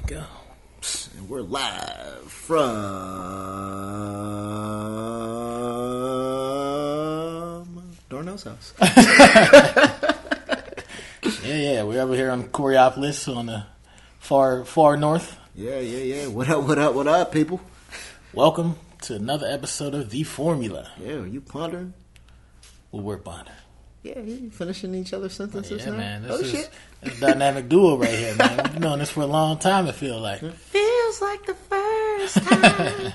go. And we're live from Darnell's house. Yeah. We're over here on Coriopolis on the far north. Yeah. What up, people? Welcome to another episode of The Formula. Yeah, are you pondering? Well, we're pondering. Yeah, you finishing each other's sentences now? Man. This This is a dynamic duo right here, man. We've been doing this for a long time, it feels like. Feels like the first time.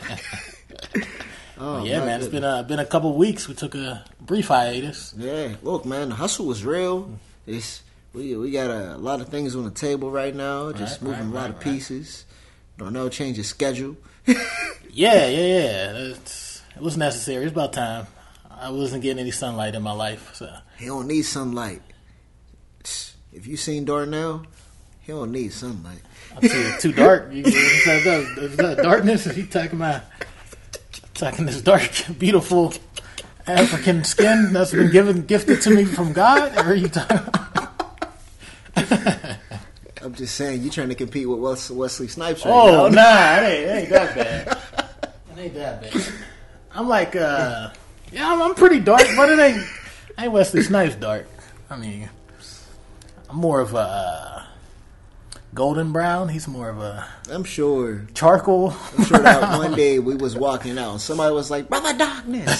Man. It's been a couple of weeks. We took a brief hiatus. Yeah, look, man, the hustle was real. We got a lot of things on the table right now. Just moving a lot of pieces. Darnell changed his schedule. Yeah. It was necessary. It's about time. I wasn't getting any sunlight in my life, so. He don't need sunlight. If you seen Darnell, he don't need sunlight. I'll tell you, too dark. Is that darkness? Is he talking this dark, beautiful African skin that's been gifted to me from God? Or are you talking? I'm just saying, you trying to compete with Wesley Snipes right now. Nah, it ain't that bad. It ain't that bad. I'm like, I'm pretty dark, but it ain't Wesley Snipes dark. I mean, I'm more of a golden brown. He's more of a. I'm sure charcoal. I'm sure that one day we was walking out, and somebody was like, "Brother Darkness."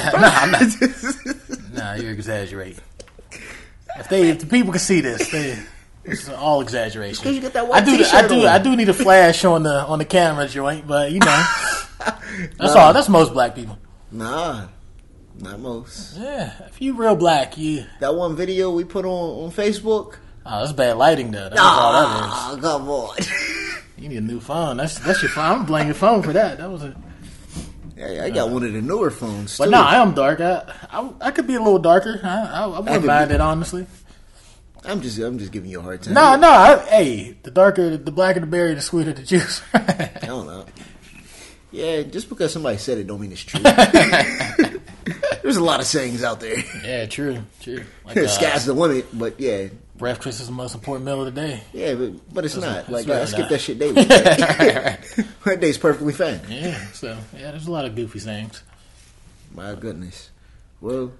Nah, you're exaggerating. If the people can see this, it's all exaggeration. Because you get that white t-shirt on. I do need a flash on the camera joint, but you know, that's all. That's most black people. Nah. Not most. Yeah, if you real black, that one video we put on Facebook. Oh, that's bad lighting, though. That's all that is. Come on. You need a new phone. That's your phone. I'm blaming your phone for that. That was a. Yeah, I got one of the newer phones too. But no, I am dark. I could be a little darker. I wouldn't mind it, honestly. I'm just giving you a hard time. Hey, the blacker the berry, the sweeter the juice. I don't know. Yeah, just because somebody said it don't mean it's true. There's a lot of sayings out there. Yeah, true. Like, sky's the limit, but yeah. Breakfast is the most important meal of the day. Yeah, but it's not. Really I skip that shit daily. That day's perfectly fine. Yeah, there's a lot of goofy sayings. My goodness. Well,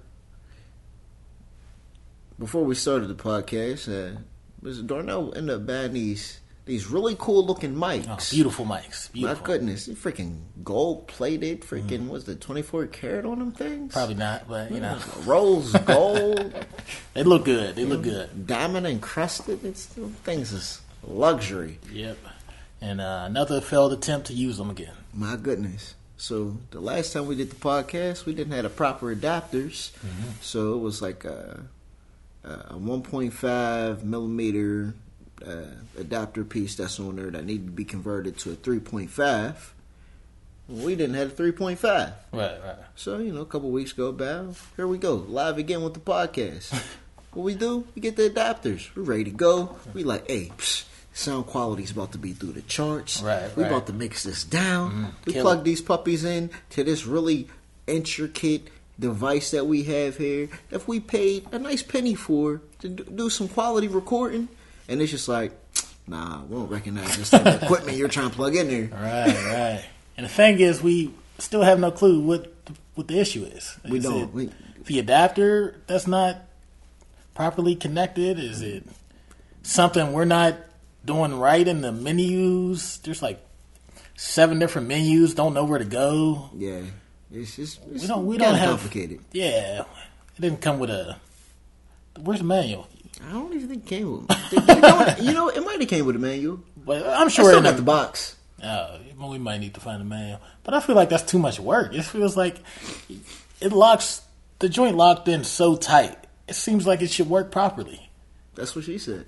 before we started the podcast, Darnell ended up buying these really cool looking mics. Oh, beautiful mics. Beautiful. My goodness, they're freaking gold plated. Freaking, what's the 24 karat on them things? Probably not, but you know. Rose gold. They look good. They look good. Diamond encrusted. Things is luxury. Yep. And another failed attempt to use them again. My goodness. So the last time we did the podcast, we didn't have the proper adapters. Mm-hmm. So it was like a 1.5 millimeter adapter piece that's on there that needed to be converted to a 3.5. We didn't have a 3.5. Right. So, a couple weeks go by. Here we go, live again with the podcast. What we do? We get the adapters. We're ready to go. We like, hey, sound quality's about to be through the charts. Right. We about to mix this down. Mm-hmm. We plug these puppies in to this really intricate device that we have here. If we paid a nice penny for to do some quality recording, and it's just like, nah, we don't recognize this type of equipment you're trying to plug in there. Right. And the thing is, we still have no clue what the issue is. We don't. The adapter that's not properly connected? Is it something we're not doing right in the menus? There's like 7 different menus. Don't know where to go. Yeah, it's we don't have complicated. Yeah, it didn't come with a. Where's the manual? I don't even think it came with. It might have came with a manual. But I'm sure I still got the box. Well, we might need to find a manual. But I feel like that's too much work. It feels like it locks the joint locked in so tight. It seems like it should work properly. That's what she said.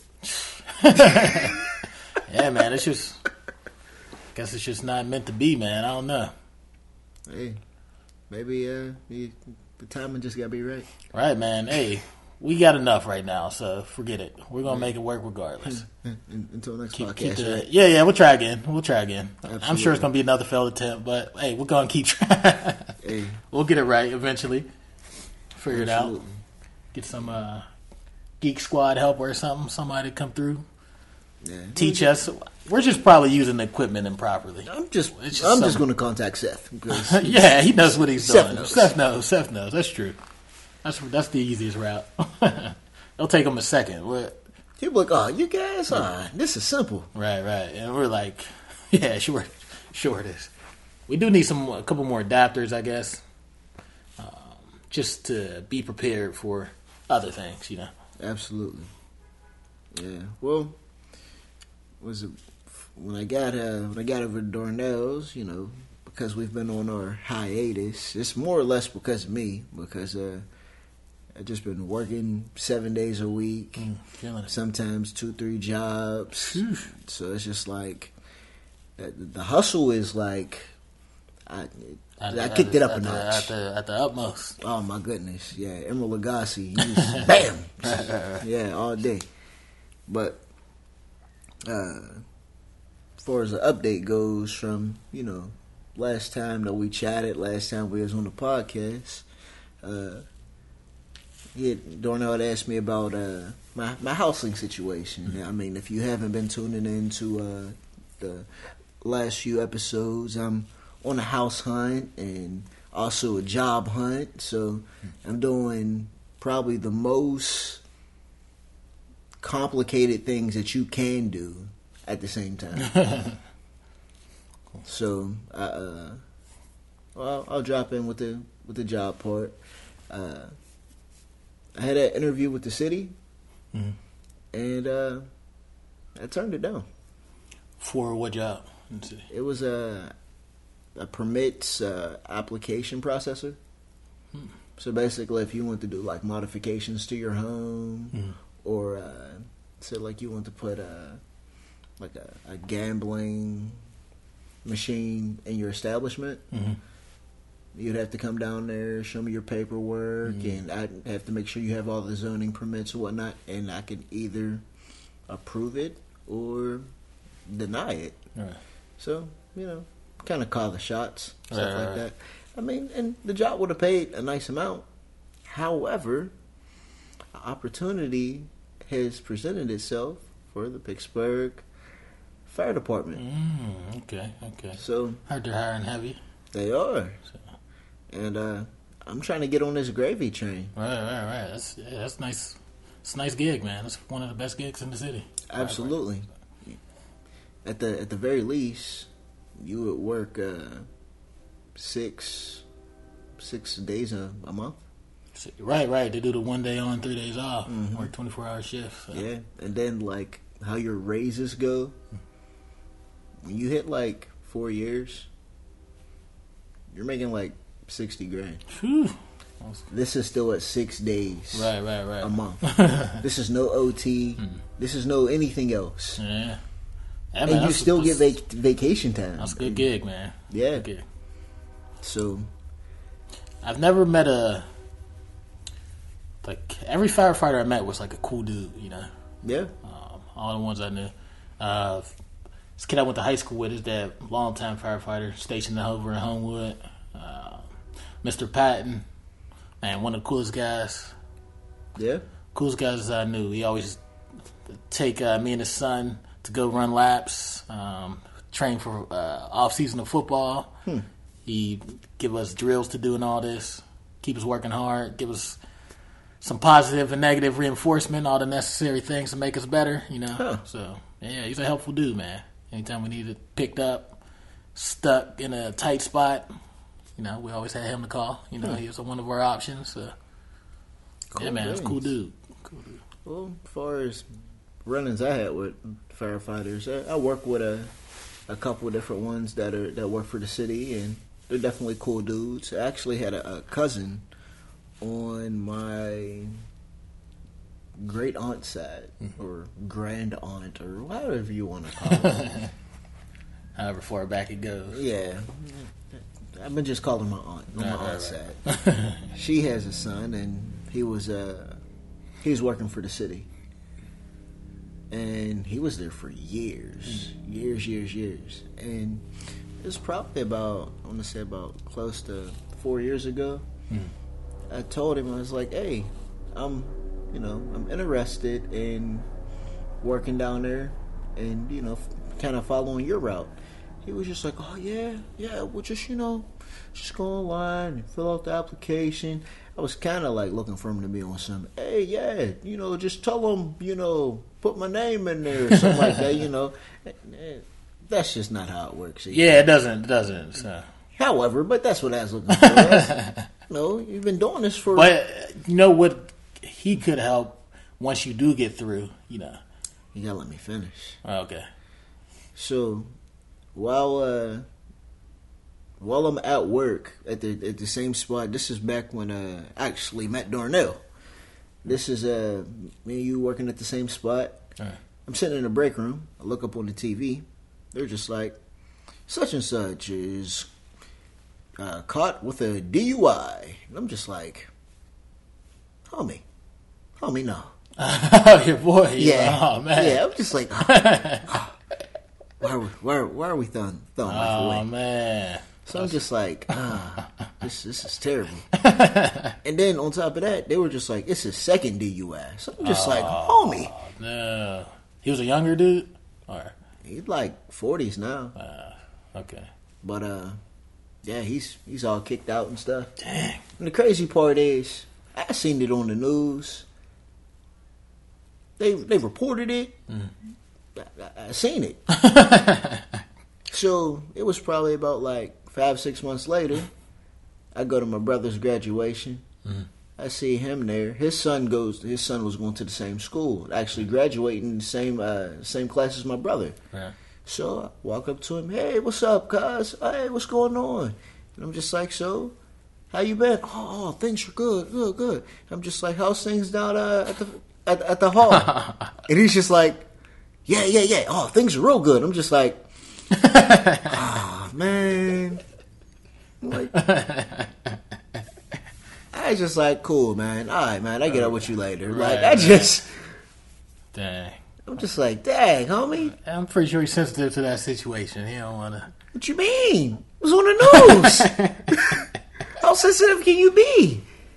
Yeah, man. It's just. I guess it's just not meant to be, man. I don't know. Hey, maybe the timing just gotta be right. Right, man. Hey. We got enough right now, so forget it. We're going to make it work regardless. Until next podcast, right? Yeah, we'll try again. Absolutely. I'm sure it's going to be another failed attempt, but hey, we're going to keep trying. Hey. We'll get it right eventually. Figure Absolutely. it out. Get some Geek Squad help or something. Somebody to come through. teach us. We're just probably using the equipment improperly. I'm just going to contact Seth. Because yeah, he knows what he's Seth doing. knows. Seth knows. That's true. That's the easiest route. It'll take him a second. He'll be like, "Oh, you guys, this is simple." Right. And we're like, yeah, sure it is. We do need a couple more adapters, I guess, just to be prepared for other things, you know. Absolutely. Yeah. Well, was it when I got over to Darnell's, you know, because we've been on our hiatus. It's more or less because of me, because I've just been working 7 days a week, sometimes 2-3 jobs. So it's just like the hustle is like I kicked it up a notch at the utmost. Oh my goodness, yeah, Emeril Lagasse, bam, yeah, all day. But as far as the update goes, from last time that we chatted, last time we was on the podcast, Darnell had asked me about my housing situation. Mm-hmm. I mean, if you haven't been tuning into the last few episodes, I'm on a house hunt and also a job hunt. So I'm doing probably the most complicated things that you can do at the same time. So I'll drop in with the job part. I had an interview with the city, and I turned it down. For what job in the city? It was a permits application processor. So basically, if you want to do like modifications to your home, or say like you want to put a gambling machine in your establishment, you'd have to come down there, show me your paperwork, and I'd have to make sure you have all the zoning permits and whatnot, and I could either approve it or deny it. Right. So, kind of call the shots, stuff like that. I mean, and the job would have paid a nice amount. However, opportunity has presented itself for the Pittsburgh Fire Department. Okay. So heard they're hiring heavy. They are. So. And I'm trying to get on this gravy train. Right. That's nice. It's a nice gig, man. It's one of the best gigs in the city. Absolutely. At the very least, you would work 6 days a month. Right. They do the 1 day on, 3 days off, work 24-hour shifts. So. Yeah, and then like how your raises go. When you hit like 4 years, you're making like $60,000. Whew. This is still at 6 days. Right. A month. This is no OT. This is no anything else. Yeah. And you still get vacation time. That's a good gig, man. Yeah. Good gig. So, I've never met every firefighter I met was like a cool dude, Yeah. All the ones I knew. This kid I went to high school with is that longtime firefighter stationed over in Homewood. Mr. Patton, man, one of the coolest guys. Yeah. Coolest guys I knew. He always take me and his son to go run laps, train for off-season of football. He give us drills to do and all this. Keep us working hard. Give us some positive and negative reinforcement, all the necessary things to make us better, So, yeah, he's a helpful dude, man. Anytime we needed picked up, stuck in a tight spot, we always had him to call. He was one of our options. So. Cool, yeah, man, it's a cool dude. Well, as far as run-ins I had with firefighters, I work with a couple of different ones that work for the city, and they're definitely cool dudes. I actually had a cousin on my great aunt's side, or grand aunt, or whatever you want to call it. However far back it goes. Yeah. I've been just calling my aunt on my aunt's side. She has a son, and he was working for the city. And he was there for years. And it was probably about close to 4 years ago. I told him, I was like, hey, I'm interested in working down there. and kind of following your route. He was just like, oh yeah, well just just go online and fill out the application. I was kind of like looking for him to be on some, hey, yeah, just tell him, put my name in there or something like that, That's just not how it works. Yeah, it doesn't. So. However, but that's what I was looking for. You've been doing this for... But, what he could help once you do get through, You gotta let me finish. Okay. So, while I'm at work at the same spot, this is back when I actually met Darnell. This is me and you working at the same spot. All right. I'm sitting in the break room. I look up on the TV. They're just like, such and such is caught with a DUI. And I'm just like, homie, no. Your boy. Yeah. Oh, man. Yeah, I'm just like, why are we throwing life away? Oh, man. So I'm just like, this is terrible. And then on top of that, they were just like, it's his second DUI. So I'm just like, homie. No. He was a younger dude? Or? He's like 40s now. Okay. But, yeah, he's all kicked out and stuff. Dang. And the crazy part is, I seen it on the news. They reported it. I seen it. So it was probably about like 5-6 months later. I go to my brother's graduation. I see him there. His son was going to the same school, actually graduating the same class as my brother. Yeah. So I walk up to him. Hey, what's up, cuz? Hey, what's going on? And I'm just like, so, how you been? Oh, things are good. I'm just like, how's things down at the hall? And he's just like, yeah. Oh, things are real good. I'm just like, oh, man. Like, I was just like, cool, man. All right, man. I get up with you later. Right, like, Dang. I'm just like, dang, homie. I'm pretty sure he's sensitive to that situation. He don't want to. What you mean? It was on the news. How sensitive can you be?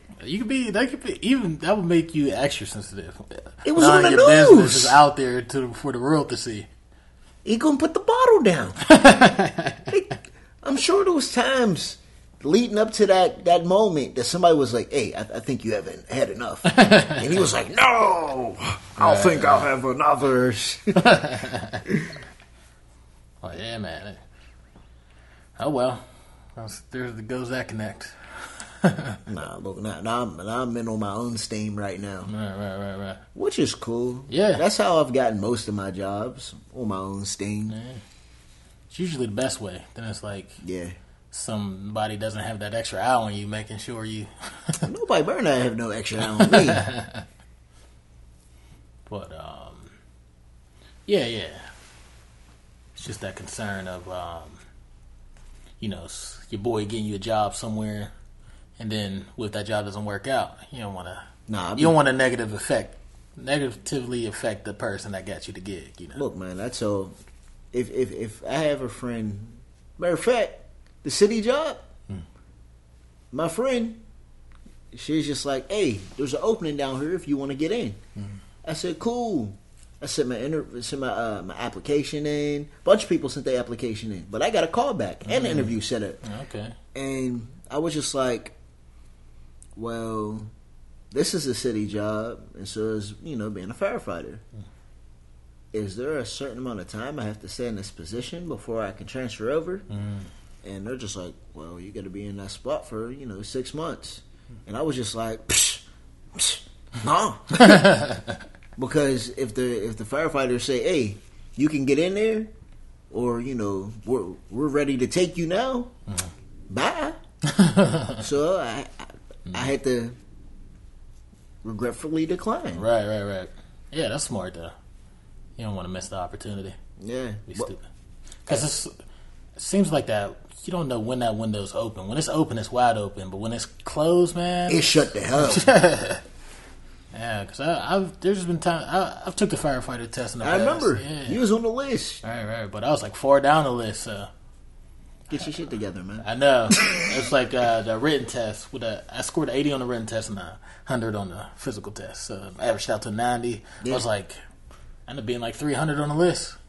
That would make you extra sensitive. It was on the your news. Business is out there for the world to see. He gonna put the bottle down. I'm sure there was times leading up to that moment that somebody was like, hey, I think you haven't had enough. And he was like, no, I'll have another. Oh, yeah, man. Oh, well. There goes that connect. Nah, look, I'm in on my own steam right now. Right. Which is cool. Yeah. That's how I've gotten most of my jobs, on my own steam. Yeah. It's usually the best way. Then it's like... Yeah. Somebody doesn't have that extra eye on you, making sure you... Nobody better not have no extra eye on me. But, yeah. It's just that concern of, your boy getting you a job somewhere, and then if that job doesn't work out, you don't want to... you don't want to negatively affect the person that got you the gig, Look, man, that's all... If I have a friend... Matter of fact, the city job, my friend, she's just like, hey, there's an opening down here if you want to get in. I said, cool. I sent my application in. A bunch of people sent their application in, but I got a call back and an interview set up. Okay. And I was just like, well, this is a city job, and so is being a firefighter. Is there a certain amount of time I have to stay in this position before I can transfer over? And they're just like, well, you got to be in that spot for 6 months. And I was just like, no. Because if the firefighters say, hey, you can get in there, or we're ready to take you now, bye. So I had to regretfully decline. Right. Yeah, that's smart though. You don't want to miss the opportunity. Yeah, be stupid. Because it seems like that. You don't know when that window's open. When it's open, it's wide open. But when it's closed, man, it's shut the hell. Yeah, because there's been time I've took the firefighter test in the past. I remember. Yeah. You was on the list. Right. But I was like 4 down the list. So get your shit together, man. I know. It's like the written test. I scored 80 on the written test and 100 on the physical test. So I averaged out to 90. Yeah. I was like, I ended up being like 300 on the list.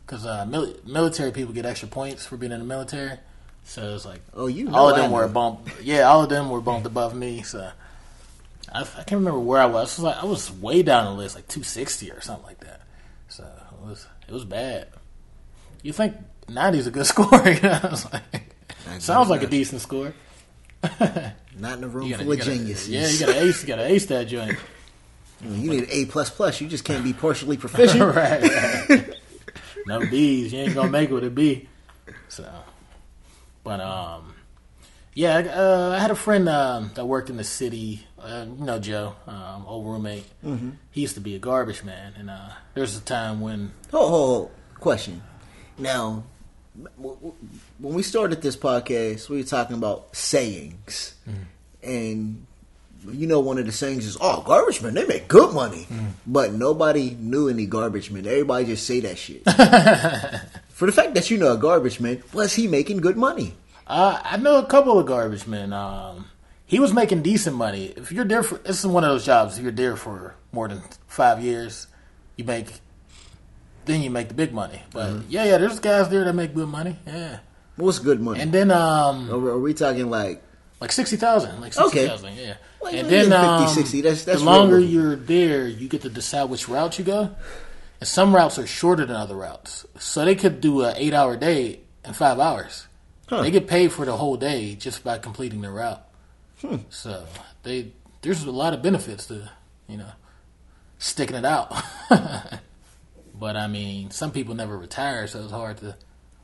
because military people get extra points for being in the military. So it's like, Oh, you know all of I them were know. bumped. Yeah, all of them were bumped above me. So I can't remember where I was. I was way down the list, like 260 or something like that. So it was bad. You think 90 is a good score? You know? I was like, sounds like a decent score. Not in a room You full of gotta- geniuses. Yeah, you got to ace. You got to ace that joint. You need an A++. You just can't be partially proficient. right. No B's. You ain't gonna make it with a B. So, but yeah, I had a friend that worked in the city. You know Joe, old roommate. Mm-hmm. He used to be a garbage man, and there was a time when Hold. Question. Now, when we started this podcast, we were talking about sayings, and you know, one of the sayings is, "Oh, garbage men, they make good money," but nobody knew any garbage men. Everybody just say that shit. For the fact that you know a garbage man, was he making good money? I know a couple of garbage men. He was making decent money. If you're there for, this is one of those jobs. If you're there for more than 5 years, you make the big money. But yeah, there's guys there that make good money. Yeah, What's good money? and then Are we talking like 60,000, like Okay. 60,000, yeah. Well, And you're then getting 50, 60, that's the longer real. you're there, you get to decide which route you go. And some routes are shorter than other routes, so they could do an 8-hour day in 5 hours. Huh. They get paid for the whole day just by completing their route. So there's a lot of benefits to sticking it out. But I mean, some people never retire, so it's hard to.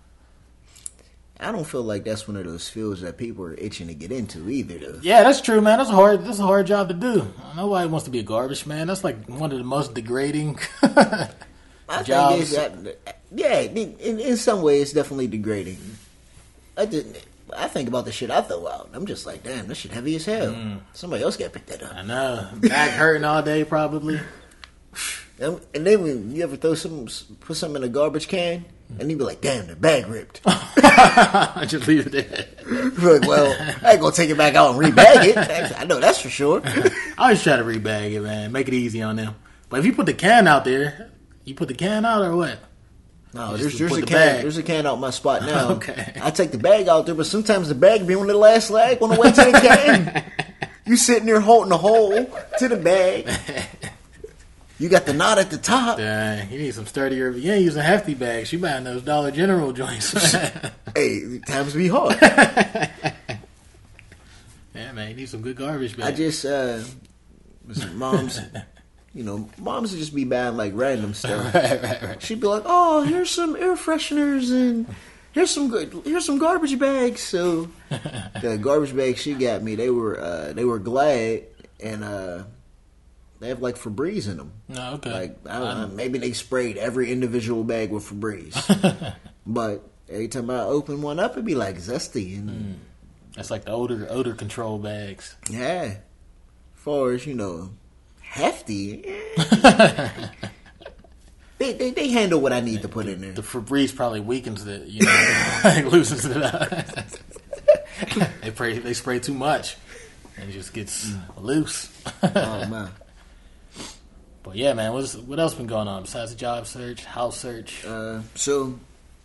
I don't feel like that's one of those fields that people are itching to get into either, though. Yeah, that's true, man. That's a hard job to do. Nobody wants to be a garbage man. That's like one of the most degrading I jobs. think in some way, it's definitely degrading. I think about the shit I throw out. I'm just like, damn, this shit heavy as hell. Somebody else got to pick that up. I know. Back hurting all day, probably. And then when you ever put something in a garbage can, and you be like, damn, the bag ripped. I just leave it there. You're like, well, I ain't gonna take it back out and rebag it. I know that's for sure. I always try to rebag it, man. Make it easy on them. But if you put the can out there, you put the can out or what? No, Just there's put a the can. bag. There's a can out my spot now. Okay. I take the bag out there, but sometimes the bag be on the last leg on the way to the can. You sitting there holding the hole to the bag. You got the knot at the top. Dang, you need some sturdier. You ain't using hefty bags. You buying those Dollar General joints. Hey, times be hard. Yeah, man, you need some good garbage bags. I just, moms, moms would just be buying like random stuff. right. She'd be like, "Oh, here's some air fresheners and here's some garbage bags." So the garbage bags she got me, they were Glad and they have like Febreze in them. No, okay. Like I don't know, maybe they sprayed every individual bag with Febreze, but every time I open one up, it'd be like zesty and That's like the odor control bags. yeah. As far as hefty. They handle what I need to put in there. The Febreze probably weakens it, like loosens it up. They spray too much, and it just gets loose. Oh man. But yeah, man, what else been going on besides the job search, house search? So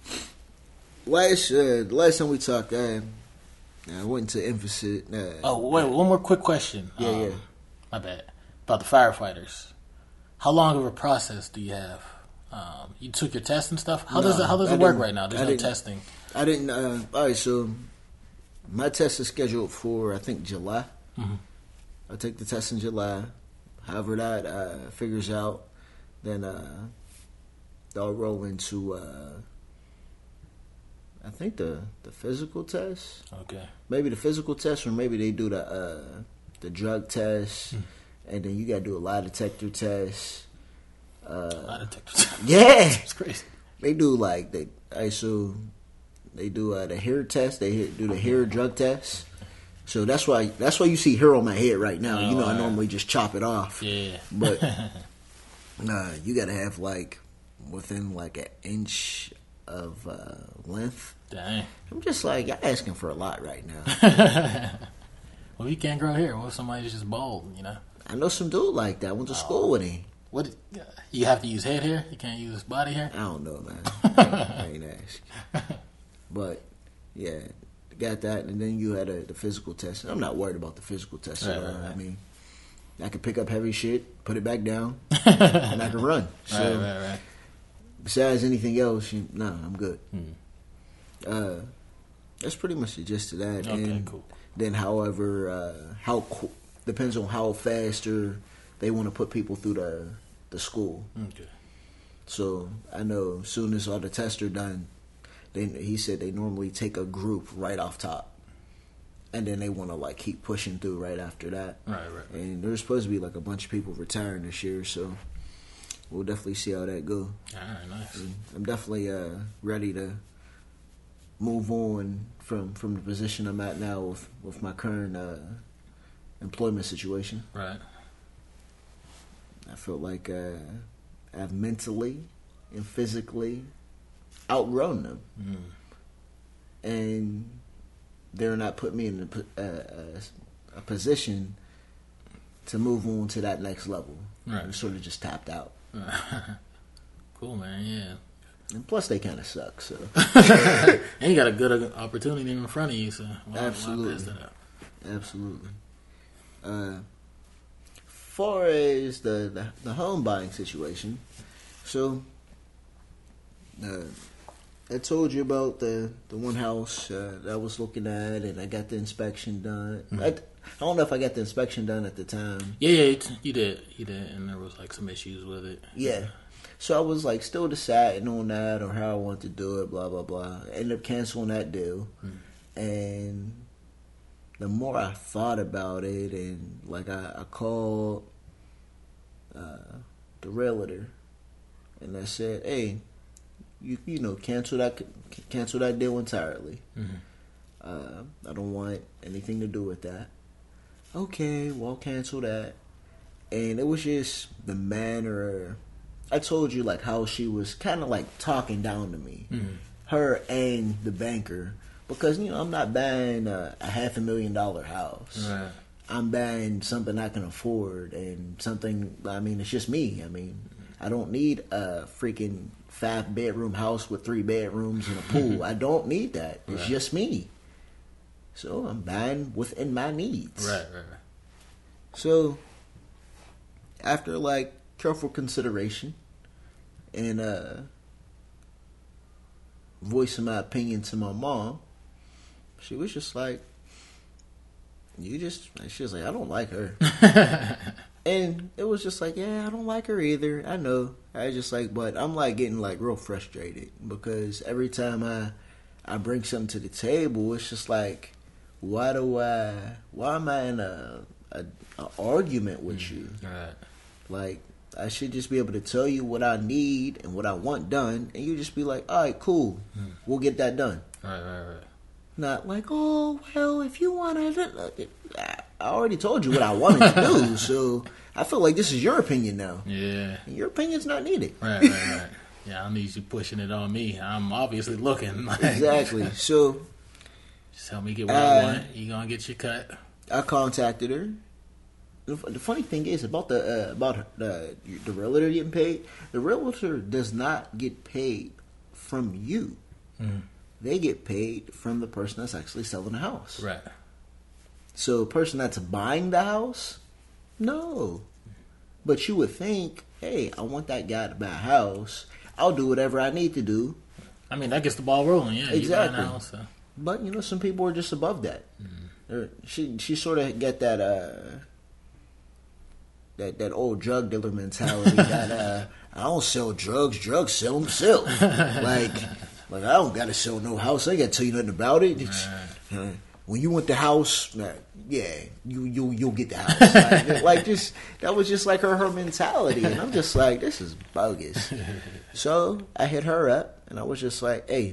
last time we talked, I went to emphasis. Oh wait, one more quick question. Yeah. My bad. About the firefighters. How long of a process do you have? You took your test and stuff. How does it work right now? There's no testing. I didn't. All right, so my test is scheduled for I think July. Mm-hmm. I'll take the test in July. However that figures out, then they'll roll into I think the physical test. Okay. Maybe the physical test, or maybe they do the drug test, and then you got to do a lie detector test. Lie detector. Yeah, It's crazy. they do they do the hair test. They do the hair drug test. So that's why you see hair on my head right now. Oh, I normally just chop it off. Yeah. But you got to have like within like an inch of length. Dang. I'm just like, you're asking for a lot right now. Well, you can't grow hair. What if somebody's just bald? I know some dude like that. I went to school with him. What you have to use head hair? You can't use body hair? I don't know, man. I ain't ask. But yeah, got that, and then you had the physical test. I'm not worried about the physical test. Right. I mean, I can pick up heavy shit, put it back down, and I can run. So, right. besides anything else, I'm good. That's pretty much the gist of that. Okay, and cool. Then, however, depends on how fast they want to put people through the school. Okay. So I know as soon as all the tests are done, he said they normally take a group right off top, and then they want to like keep pushing through right after that. Right. And there's supposed to be like a bunch of people retiring this year, so we'll definitely see how that goes. All right, nice. And I'm definitely ready to move on from the position I'm at now with my current employment situation. Right. I feel like I've mentally and physically outgrown them, and they're not putting me in a position to move on to that next level. Right. I'm sort of just tapped out. Cool, man. Yeah. And plus, they kind of suck. So And you got a good opportunity in front of you, so why pass that up? Absolutely. Far as the home buying situation, so I told you about the one house that I was looking at, and I got the inspection done. Mm-hmm. I don't know if I got the inspection done at the time. Yeah, you did, and there was like some issues with it. Yeah. So I was like still deciding on that or how I want to do it, blah, blah, blah. I ended up canceling that deal. And the more I thought about it, and like I called the realtor, and I said, "Hey, you know, cancel that deal entirely. I don't want anything to do with that." Okay, well, cancel that. And it was just the manner. I told you like how she was kind of like talking down to me, her and the banker, because I'm not buying a $500,000 house. Right. I'm buying something I can afford, and something. I mean, it's just me. I mean, I don't need a freaking 5-bedroom house with 3 bedrooms and a pool. I don't need that. It's just me. So I'm buying within my needs. Right. So after like careful consideration and voicing my opinion to my mom, she was just like, she was like, "I don't like her." And it was just like, yeah, I don't like her either. I know. I just like, but I'm like getting like real frustrated because every time I bring something to the table, it's just like, why am I in a argument with you? Right. Like, I should just be able to tell you what I need and what I want done, and you just be like, all right, cool, we'll get that done. Right. Not like, oh, well, if you want to... I already told you what I wanted to do, so I feel like this is your opinion now. Yeah. And your opinion's not needed. Right. Yeah, I don't need you pushing it on me. I'm obviously looking. Like, Exactly. So... just help me get what I want. You gonna get your cut. I contacted her. The funny thing is about the realtor getting paid. The realtor does not get paid from you. They get paid from the person that's actually selling the house. Right. So the person that's buying the house, no. But you would think, hey, I want that guy to buy a house. I'll do whatever I need to do. I mean, that gets the ball rolling. Yeah. Exactly. You buy a house, so. But some people are just above that. She sort of get that that old drug dealer mentality that I don't sell drugs sell themselves. like I don't gotta sell no house. I ain't gotta tell you nothing about it. When you want the house, yeah, you'll get the house. like just that was just like her mentality, and I'm just like, this is bogus. So I hit her up, and I was just like, hey,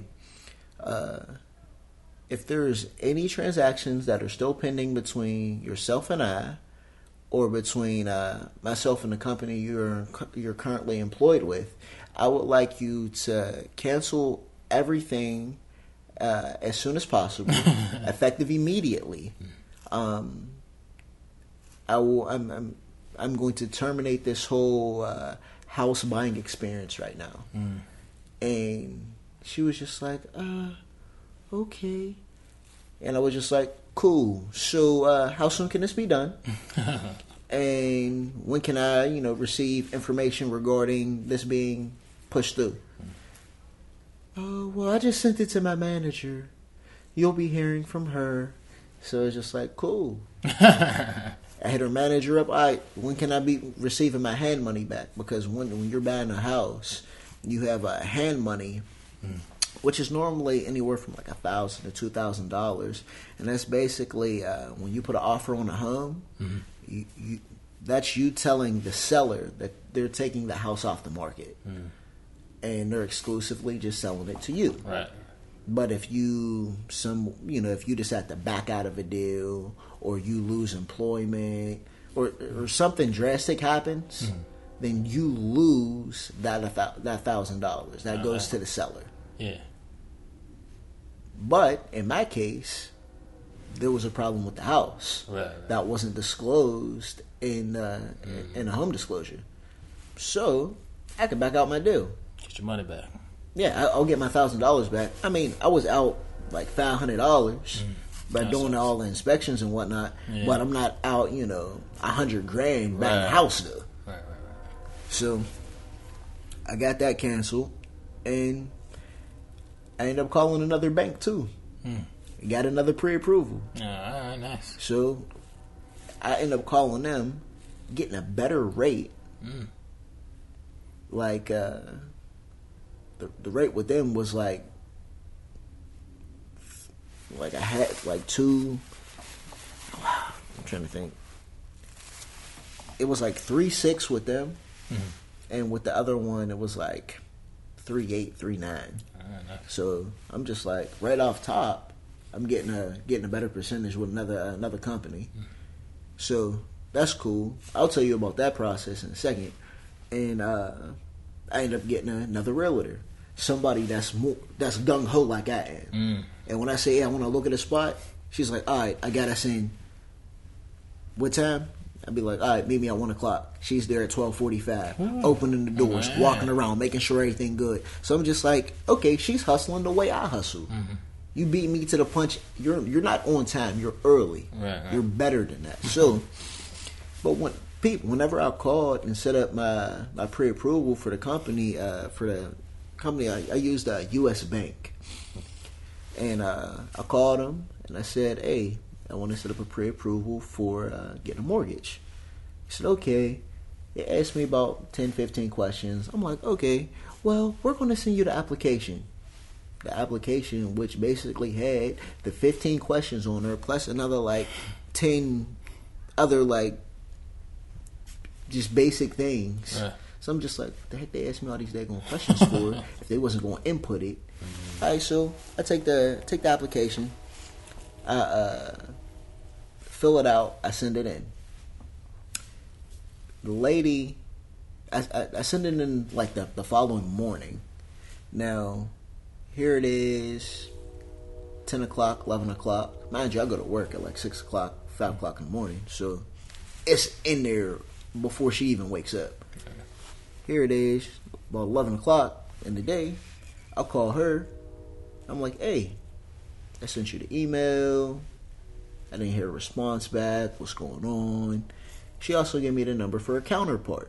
if there's any transactions that are still pending between yourself and I, or between myself and the company you're currently employed with, I would like you to cancel everything as soon as possible, effective immediately. I will. I'm going to terminate this whole house buying experience right now. And she was just like, okay. And I was just like, cool. So how soon can this be done? And when can I, receive information regarding this being pushed through? Oh, well, I just sent it to my manager. You'll be hearing from her. So it's just like, cool. I hit her manager up. All right, when can I be receiving my hand money back? Because when you're buying a house, you have a hand money, which is normally anywhere from like $1,000 to $2,000, and that's basically when you put an offer on a home. That's you telling the seller that they're taking the house off the market, and they're exclusively just selling it to you. Right. But if you just have to back out of a deal, or you lose employment, or something drastic happens, then you lose that $1,000. That goes to the seller. Yeah. But in my case, there was a problem with the house that wasn't disclosed in a home disclosure, so I could back out my deal. Get your money back. Yeah, I'll get my $1,000 back. I mean, I was out like $500 by doing all the inspections and whatnot, but I'm not out, $100,000 buying a house though. Right. So I got that canceled, and I ended up calling another bank too. Got another pre-approval. All right, nice. So I ended up calling them, getting a better rate. Like the rate with them was like I had like two. I'm trying to think. It was like 3.6 with them, and with the other one it was like 3.8, 3.9. Nice. So I'm just like right off top, I'm getting a better percentage with another company. So that's cool. I'll tell you about that process in a second. And I ended up getting another realtor, somebody that's gung ho like I am. And when I say, I want to look at a spot, she's like, all right, I got us in. What time? I'd be like, all right, meet me at 1:00. She's there at 12:45, opening the doors, walking around, making sure everything good. So I'm just like, okay, she's hustling the way I hustle. You beat me to the punch. You're not on time. You're early. Right. You're better than that. So, but whenever I called and set up my pre-approval for the company, I used a U.S. Bank, and I called them and I said, hey, I want to set up a pre-approval for getting a mortgage. He said, okay. They asked me about 10, 15 questions. I'm like, okay, well, we're going to send you the application. The application, which basically had the 15 questions on there, plus another like 10 other like just basic things. Right. So I'm just like, what the heck they asked me all these daggone questions for if they wasn't going to input it. All right, so I take the application, I fill it out, I send it in. The lady, I send it in like the following morning. Now, here it is, 10 o'clock, 11 o'clock. Mind you, I go to work at like 6 o'clock, 5 o'clock in the morning. So it's in there before she even wakes up. Okay. Here it is, about 11 o'clock in the day. I'll call her. I'm like, hey, I sent you the email. I didn't hear a response back. What's going on? She also gave me the number for a counterpart.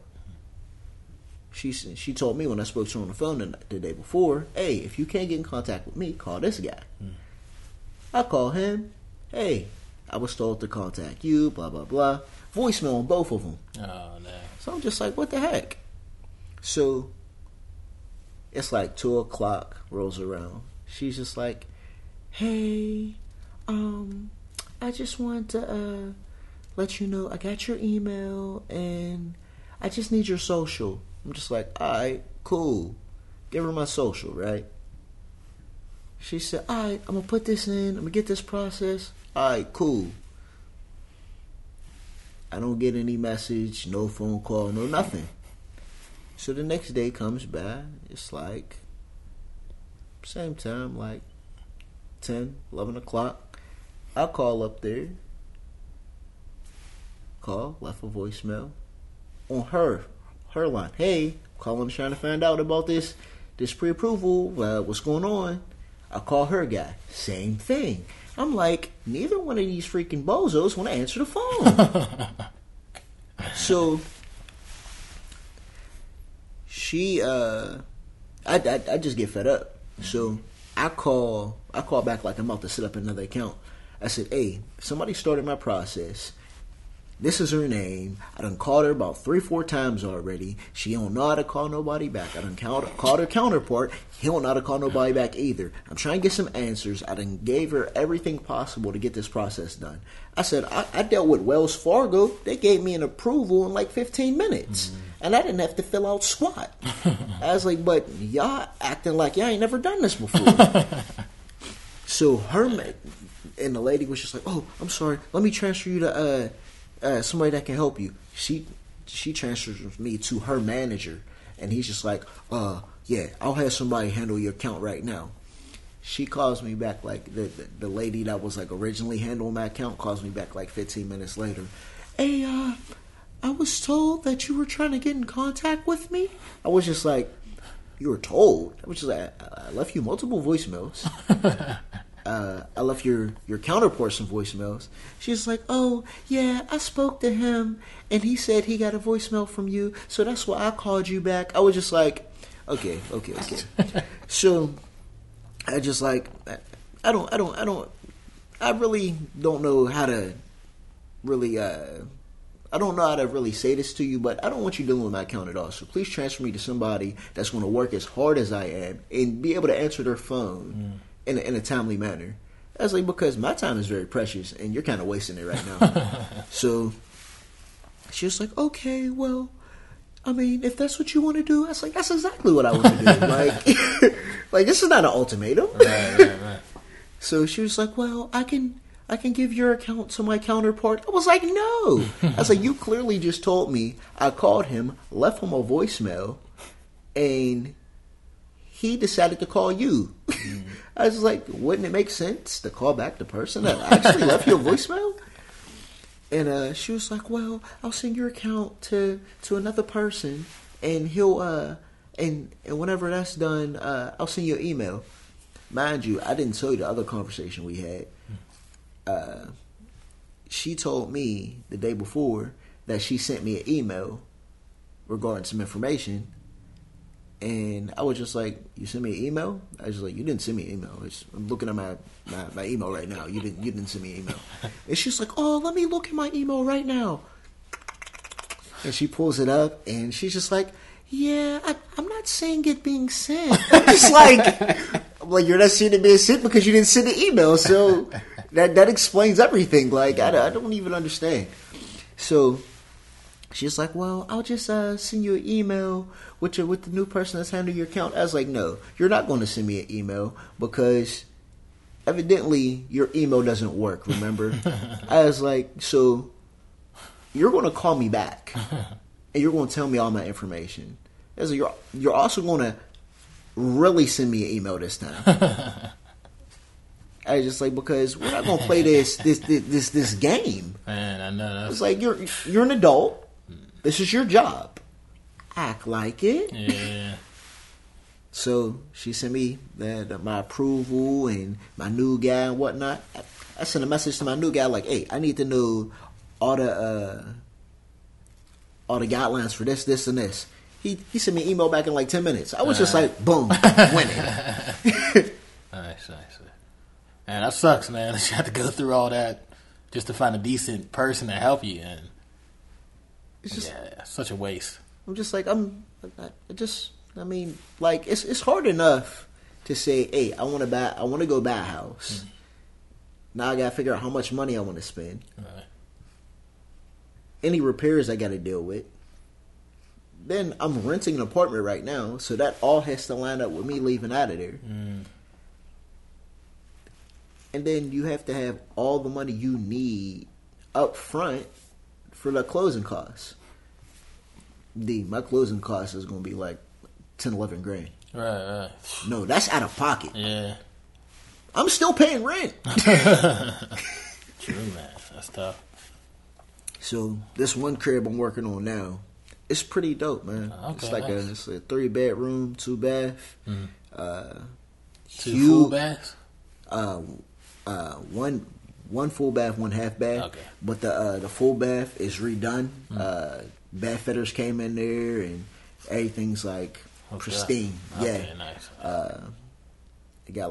She told me when I spoke to her on the phone the day before, hey, if you can't get in contact with me, call this guy. I call him. Hey, I was told to contact you, blah, blah, blah. Voicemail on both of them. Oh, no. So I'm just like, what the heck? So it's like 2 o'clock rolls around. She's just like, hey, I just want to let you know I got your email and I just need your social. I'm just like, all right, cool. Give her my social, right? She said, all right, I'm going to put this in. I'm going to get this processed. All right, cool. I don't get any message, no phone call, no nothing. So the next day comes by. It's like, same time, like 10, 11 o'clock. I call up there. Call, left a voicemail. on her line. Hey, calling trying to find out about this pre-approval. What's going on? I call her guy. Same thing. I'm like, neither one of these freaking bozos want to answer the phone. So she, I just get fed up. So I call back like I'm about to set up another account. I said, hey, somebody started my process. This is her name. I done called her about 3-4 times already. She don't know how to call nobody back. I done called her counterpart. He don't know how to call nobody back either. I'm trying to get some answers. I done gave her everything possible to get this process done. I said, I dealt with Wells Fargo. They gave me an approval in like 15 minutes. And I didn't have to fill out squat. I was like, but y'all acting like y'all ain't never done this before. So her and the lady was just like, oh, I'm sorry. Let me transfer you to somebody that can help you. She transfers me to her manager, and he's just like, yeah, I'll have somebody handle your account right now. She calls me back, like the lady that was like originally handling my account calls me back like 15 minutes later. Hey, I was told that you were trying to get in contact with me. I was just like, you were told? I was just like, I left you multiple voicemails. I left your counterpart some voicemails. She's like, oh, yeah, I spoke to him, and he said he got a voicemail from you, so that's why I called you back. I was just like, okay. So, I just like, I really don't know how to really, I don't know how to really say this to you, but I don't want you dealing with my account at all. So please transfer me to somebody that's going to work as hard as I am and be able to answer their phone in a timely manner. I was like, because my time is very precious and you're kind of wasting it right now. So she was like, okay, well, I mean, if that's what you want to do, I was like, that's exactly what I want to do. Like this is not an ultimatum. Right. So she was like, well, I can give your account to my counterpart. I was like, no. I was like, you clearly just told me. I called him, left him a voicemail, and he decided to call you. I was like, wouldn't it make sense to call back the person that actually left you a voicemail? And she was like, well, I'll send your account to another person, and he'll and whenever that's done, I'll send you an email. Mind you, I didn't tell you the other conversation we had. She told me the day before that she sent me an email regarding some information, and I was just like, you sent me an email? I was just like, you didn't send me an email. I'm looking at my email right now. You didn't send me an email. And she's like, oh, let me look at my email right now. And she pulls it up, and she's just like, yeah, I'm not seeing it being sent. I'm just like, you're not seeing it being sent because you didn't send the email. So that explains everything. Like, I don't even understand. So she's like, well, I'll just send you an email with the new person that's handling your account. I was like, no, you're not going to send me an email because evidently your email doesn't work, remember? I was like, so you're going to call me back and you're going to tell me all my information. I was like, you're also going to really send me an email this time. I was just like, because we're not going to play this game. Man, I know that. It's like, you're an adult. This is your job. Act like it. Yeah. So she sent me my approval and my new guy and whatnot. I sent a message to my new guy like, hey, I need to know all the guidelines for this, and this. He sent me an email back in like 10 minutes. I was just like, boom, winning. Nice. Man, that sucks, man. You have to go through all that just to find a decent person to help you. And it's just, such a waste. I'm just like, it's hard enough to say, hey, I want to go buy a house. Mm-hmm. Now I got to figure out how much money I want to spend. Right. Any repairs I got to deal with. Then I'm renting an apartment right now, so that all has to line up with me leaving out of there. Mm. And then you have to have all the money you need up front for the closing costs. My closing cost is going to be like 10, 11 grand. Right. No, that's out of pocket. Yeah. I'm still paying rent. True, man. That's tough. So this one crib I'm working on now, It's pretty dope, man. Okay, It's like nice. a 3-bedroom, 2-bath, Two full baths. one full bath, 1 half bath. Okay. But the full bath is redone. Bath fitters came in there, and everything's like pristine. Okay, Yeah, nice. it got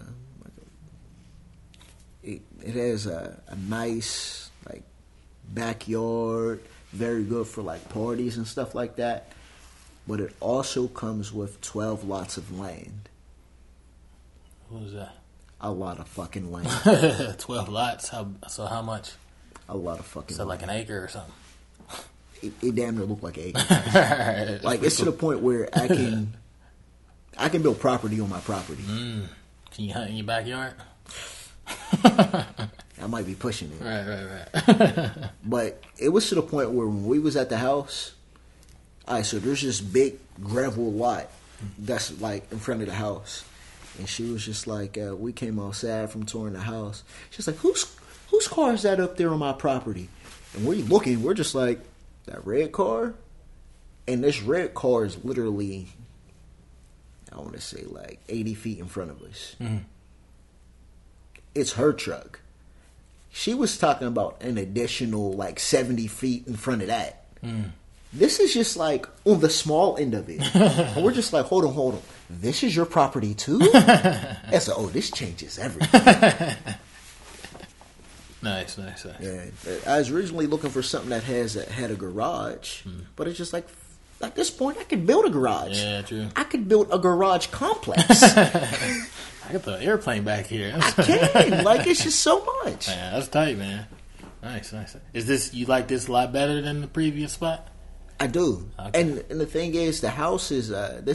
it has a nice like backyard, very good for like parties and stuff like that. But it also comes with 12 lots of land. What was that? A lot of fucking land. 12 lots. How much? A lot of fucking So land. like an acre or something. It damn near looked like an acre. Like it's to the point where I can build property on my property. Can you hunt in your backyard? I might be pushing it. Right. But it was to the point where when we was at the house, alright, so there's this big gravel lot that's like in front of the house. And she was just like, we came outside from touring the house. She's like, whose car is that up there on my property? And we're looking, we're just like, that red car? And this red car is literally, I want to say like 80 feet in front of us. Mm-hmm. It's her truck. She was talking about an additional like 70 feet in front of that. This is just like on the small end of it. And we're just like, hold on. This is your property too? And so, this changes everything. Nice. Yeah, I was originally looking for something that had a garage, but it's just like, at this point, I could build a garage. Yeah, true. I could build a garage complex. I got the airplane back here. I can. Like, it's just so much. Man, that's tight, man. Nice. You like this a lot better than the previous spot? I do. Okay. And the thing is, the house is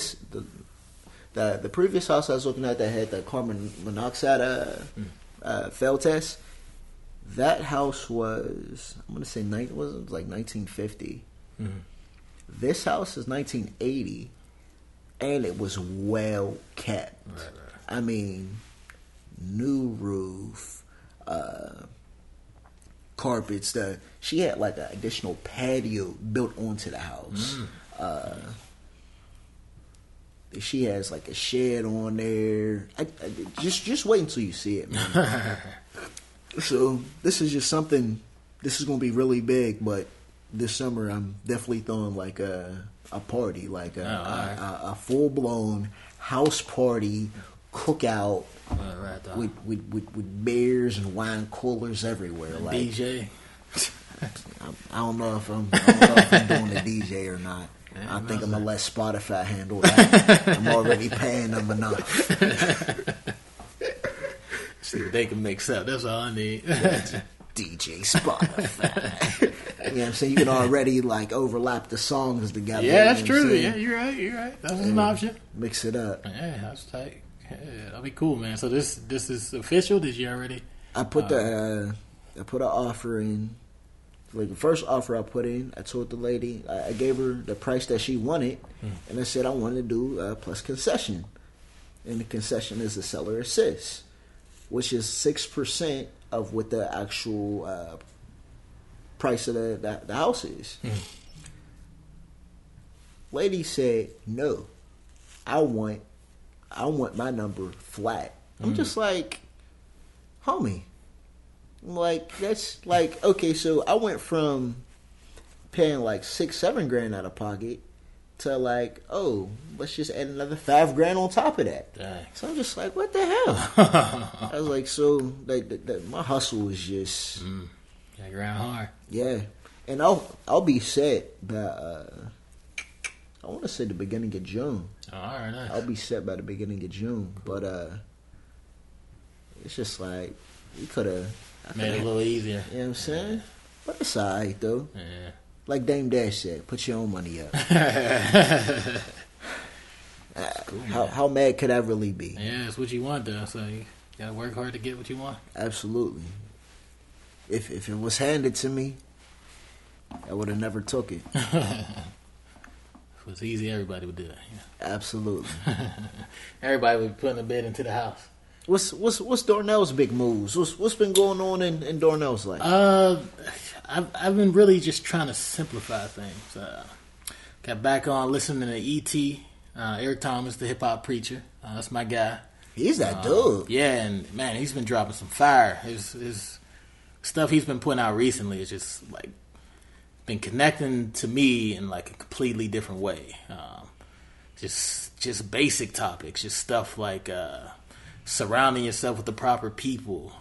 the previous house I was looking at that had the carbon monoxide fail test. That house was, I'm gonna say, it was like 1950. This house is 1980, and it was well kept. Right. I mean, new roof, carpets. She had like an additional patio built onto the house. She has like a shed on there. Just wait until you see it, man. So this is just something. This is gonna be really big, but this summer I'm definitely throwing like a party, like a full blown house party cookout. Right. With beers and wine coolers everywhere. Like, DJ. I don't know if I'm doing a DJ or not. I think I'm gonna let Spotify handle that. I'm already paying them enough. See what they can mix up. That's all I need. DJ Spotify. You know what I'm saying? You can already like overlap the songs together. Yeah, that's you know what I'm true. saying? Yeah, you're right. That's an option. Mix it up. Yeah, that's tight. Yeah, that'll be cool, man. So this is official? Did you already? I put an offer in. Like the first offer I put in, I told the lady, I gave her the price that she wanted, and I said I wanted to do plus concession, and the concession is the seller assist, which is 6% of what the actual price of the house is. Lady said no, I want my number flat. I'm just like, homie. Like, that's like, okay, so I went from paying like $6-7 grand out of pocket to like, oh, let's just add another $5 on top of that. Dang. So I'm just like, what the hell? I was like, so my hustle is just Yeah, grind hard. yeah, and I'll be set by I want to say the beginning of June. Oh, all right, nice. I'll be set by the beginning of June, but it's just like we could have. Made it a little easier. You know what I'm saying? But it's alright though. Yeah. Like Dame Dash said, put your own money up. How mad could I really be? Yeah, it's what you want though, so you gotta work hard to get what you want. Absolutely. If it was handed to me, I would have never took it. If it was easy, everybody would do it. Yeah. Absolutely. Everybody would be putting a bid into the house. What's Darnell's big moves? What's been going on in Darnell's life? I've been really just trying to simplify things. Got back on listening to E.T. Eric Thomas, the hip hop preacher. That's my guy. He's that dude. Yeah, and man, he's been dropping some fire. His stuff he's been putting out recently is just like been connecting to me in like a completely different way. Just basic topics, just stuff like surrounding yourself with the proper people,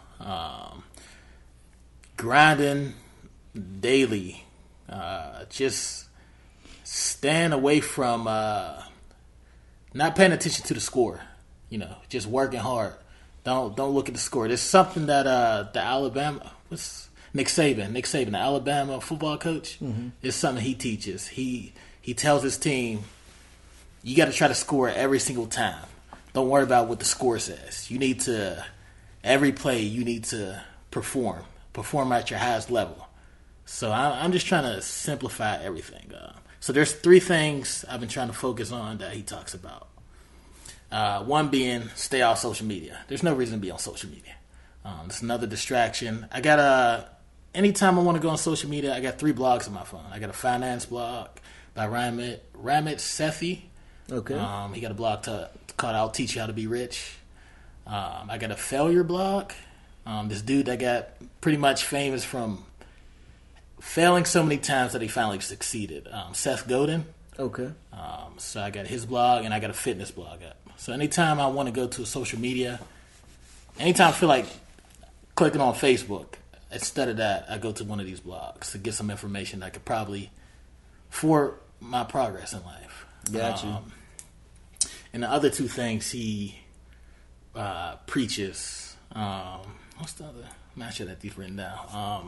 grinding daily, just staying away from not paying attention to the score. You know, just working hard. Don't look at the score. There's something that the Alabama, Nick Saban, the Alabama football coach, is something he teaches. He tells his team, you got to try to score every single time. Don't worry about what the score says. You need to, every play, you need to perform at your highest level. So I'm just trying to simplify everything. So there's 3 things I've been trying to focus on that he talks about. One being stay off social media. There's no reason to be on social media. It's another distraction. I got anytime I want to go on social media, I got 3 blogs on my phone. I got a finance blog by Ramit Sethi. Okay. He got a blog called "I'll Teach You How to Be Rich." I got a failure blog. This dude that got pretty much famous from failing so many times that he finally succeeded. Seth Godin. Okay. So I got his blog and I got a fitness blog up. So anytime I want to go to a social media, anytime I feel like clicking on Facebook, instead of that, I go to one of these blogs to get some information that could probably for my progress in life. Gotcha. And the other 2 things he preaches. What's the other? I'm not sure that these written down.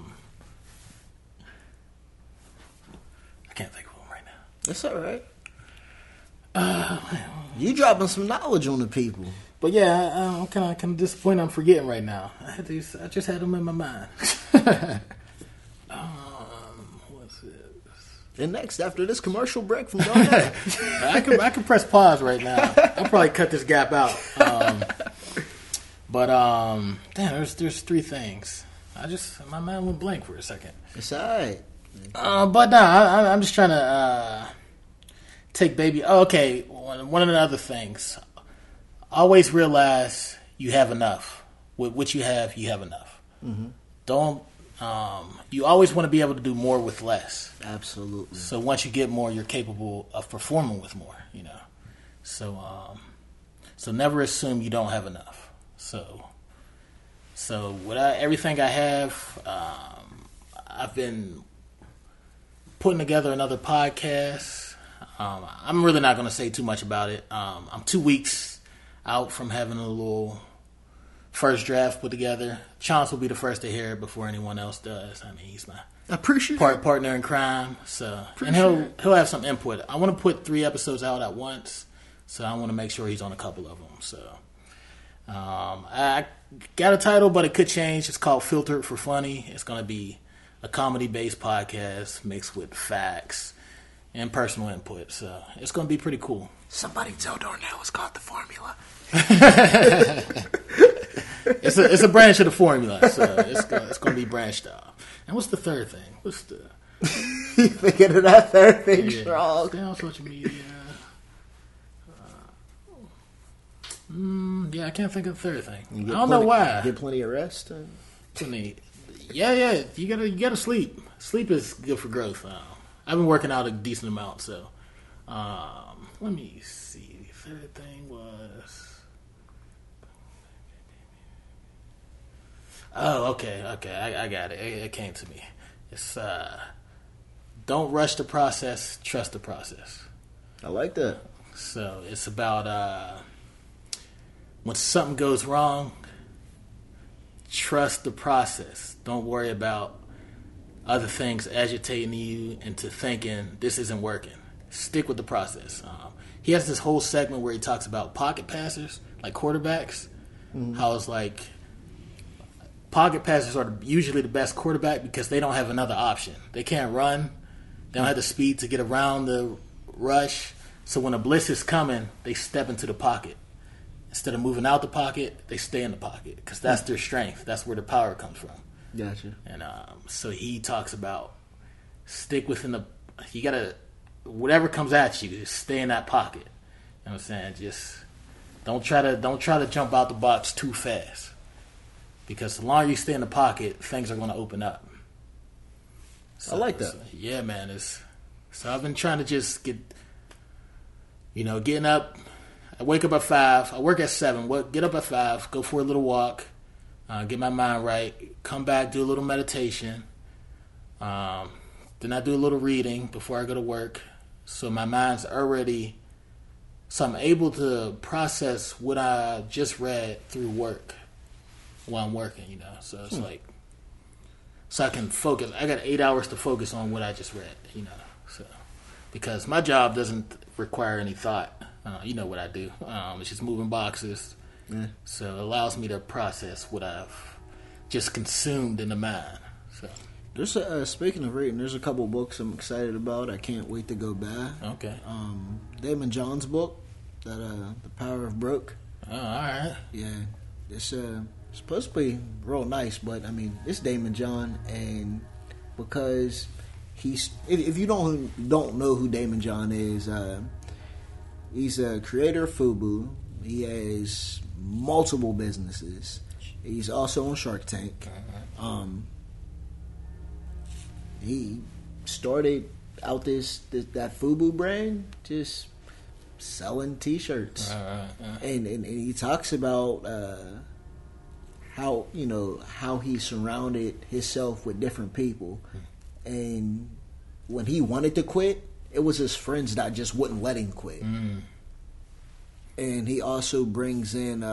I can't think of them right now. That's all right. You dropping some knowledge on the people. But yeah, I'm kind of disappointed. I'm forgetting right now. I just had them in my mind. What's it? And next, after this commercial break from Donut, I can press pause right now. I'll probably cut this gap out. Damn, there's 3 things. My mind went blank for a second. it's all right. But no, I'm just trying to take baby. Oh, okay, one of the other things. Always realize you have enough. With what you have enough. Mm-hmm. Don't. You always want to be able to do more with less. Absolutely. So once you get more, you're capable of performing with more. You know. So never assume you don't have enough. So with everything I have, I've been putting together another podcast. I'm really not going to say too much about it. I'm 2 weeks out from having a little first draft put together. Chance will be the first to hear it before anyone else does. I mean, he's my partner in crime. So, and he'll have some input. I want to put 3 episodes out at once, so I want to make sure he's on a couple of them. So, I got a title, but it could change. It's called Filtered for Funny. It's going to be a comedy-based podcast mixed with facts and personal input. So it's going to be pretty cool. Somebody tell Darnell it's called The Formula. It's a branch of the formula, so it's going to be branched out. And what's the third thing? What's the... You thinking of that third thing, strong? Stay on social media. Yeah, I can't think of the third thing. I don't know why. Get plenty of rest. Yeah. You gotta sleep. Sleep is good for growth. I've been working out a decent amount, so let me see. The third thing was. Oh, okay. I got it. It came to me. It's don't rush the process. Trust the process. I like that. So it's about when something goes wrong, trust the process. Don't worry about other things agitating you into thinking this isn't working. Stick with the process. He has this whole segment where he talks about pocket passers, like quarterbacks. Mm-hmm. How it's like pocket passers are usually the best quarterback because they don't have another option. They can't run. They don't have the speed to get around the rush. So when a blitz is coming, they step into the pocket. Instead of moving out the pocket, they stay in the pocket because that's their strength. That's where the power comes from. Gotcha. And so he talks about stick within the. You gotta whatever comes at you, just stay in that pocket. You know what I'm saying? Just don't try to jump out the box too fast, because the longer you stay in the pocket, things are going to open up. So, I like that. So, yeah, man. So I've been trying to just getting up. I wake up at 5. I work at 7. Get up at 5. Go for a little walk. Get my mind right. Come back. Do a little meditation. Then I do a little reading before I go to work. So my mind's already. So I'm able to process what I just read through work while I'm working. So it's like. So I can focus. I got 8 hours to focus on what I just read. So because my job doesn't require any thought. You know what I do. It's just moving boxes. Yeah. So it allows me to process what I've just consumed in the mind. So there's speaking of reading, there's a couple books I'm excited about. I can't wait to go by. Okay. Damon John's book, that The Power of Broke. Oh, all right. Yeah, it's supposed to be real nice, but I mean, it's Damon John, and because if you don't know who Damon John is, he's a creator of FUBU. He has multiple businesses. He's also on Shark Tank. He started out that FUBU brand just selling T-shirts, and he talks about how he surrounded himself with different people, and when he wanted to quit, it was his friends that just wouldn't let him quit. And he also brings in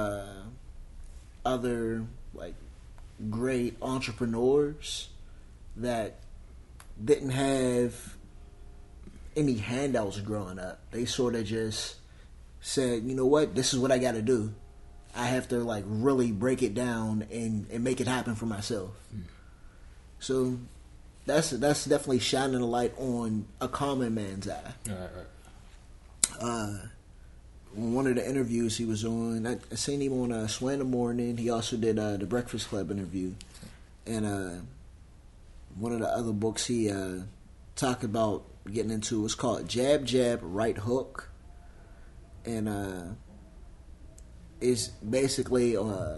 other like great entrepreneurs that didn't have any handouts growing up. They sort of just said, you know what, this is what I got to do. I have to like really break it down and make it happen for myself. So that's definitely shining a light on a common man's eye. Right. One of the interviews he was on, I seen him on Sway in the Morning. He also did the Breakfast Club interview, and one of the other books he talked about getting into was called Jab Jab Right Hook, and it's basically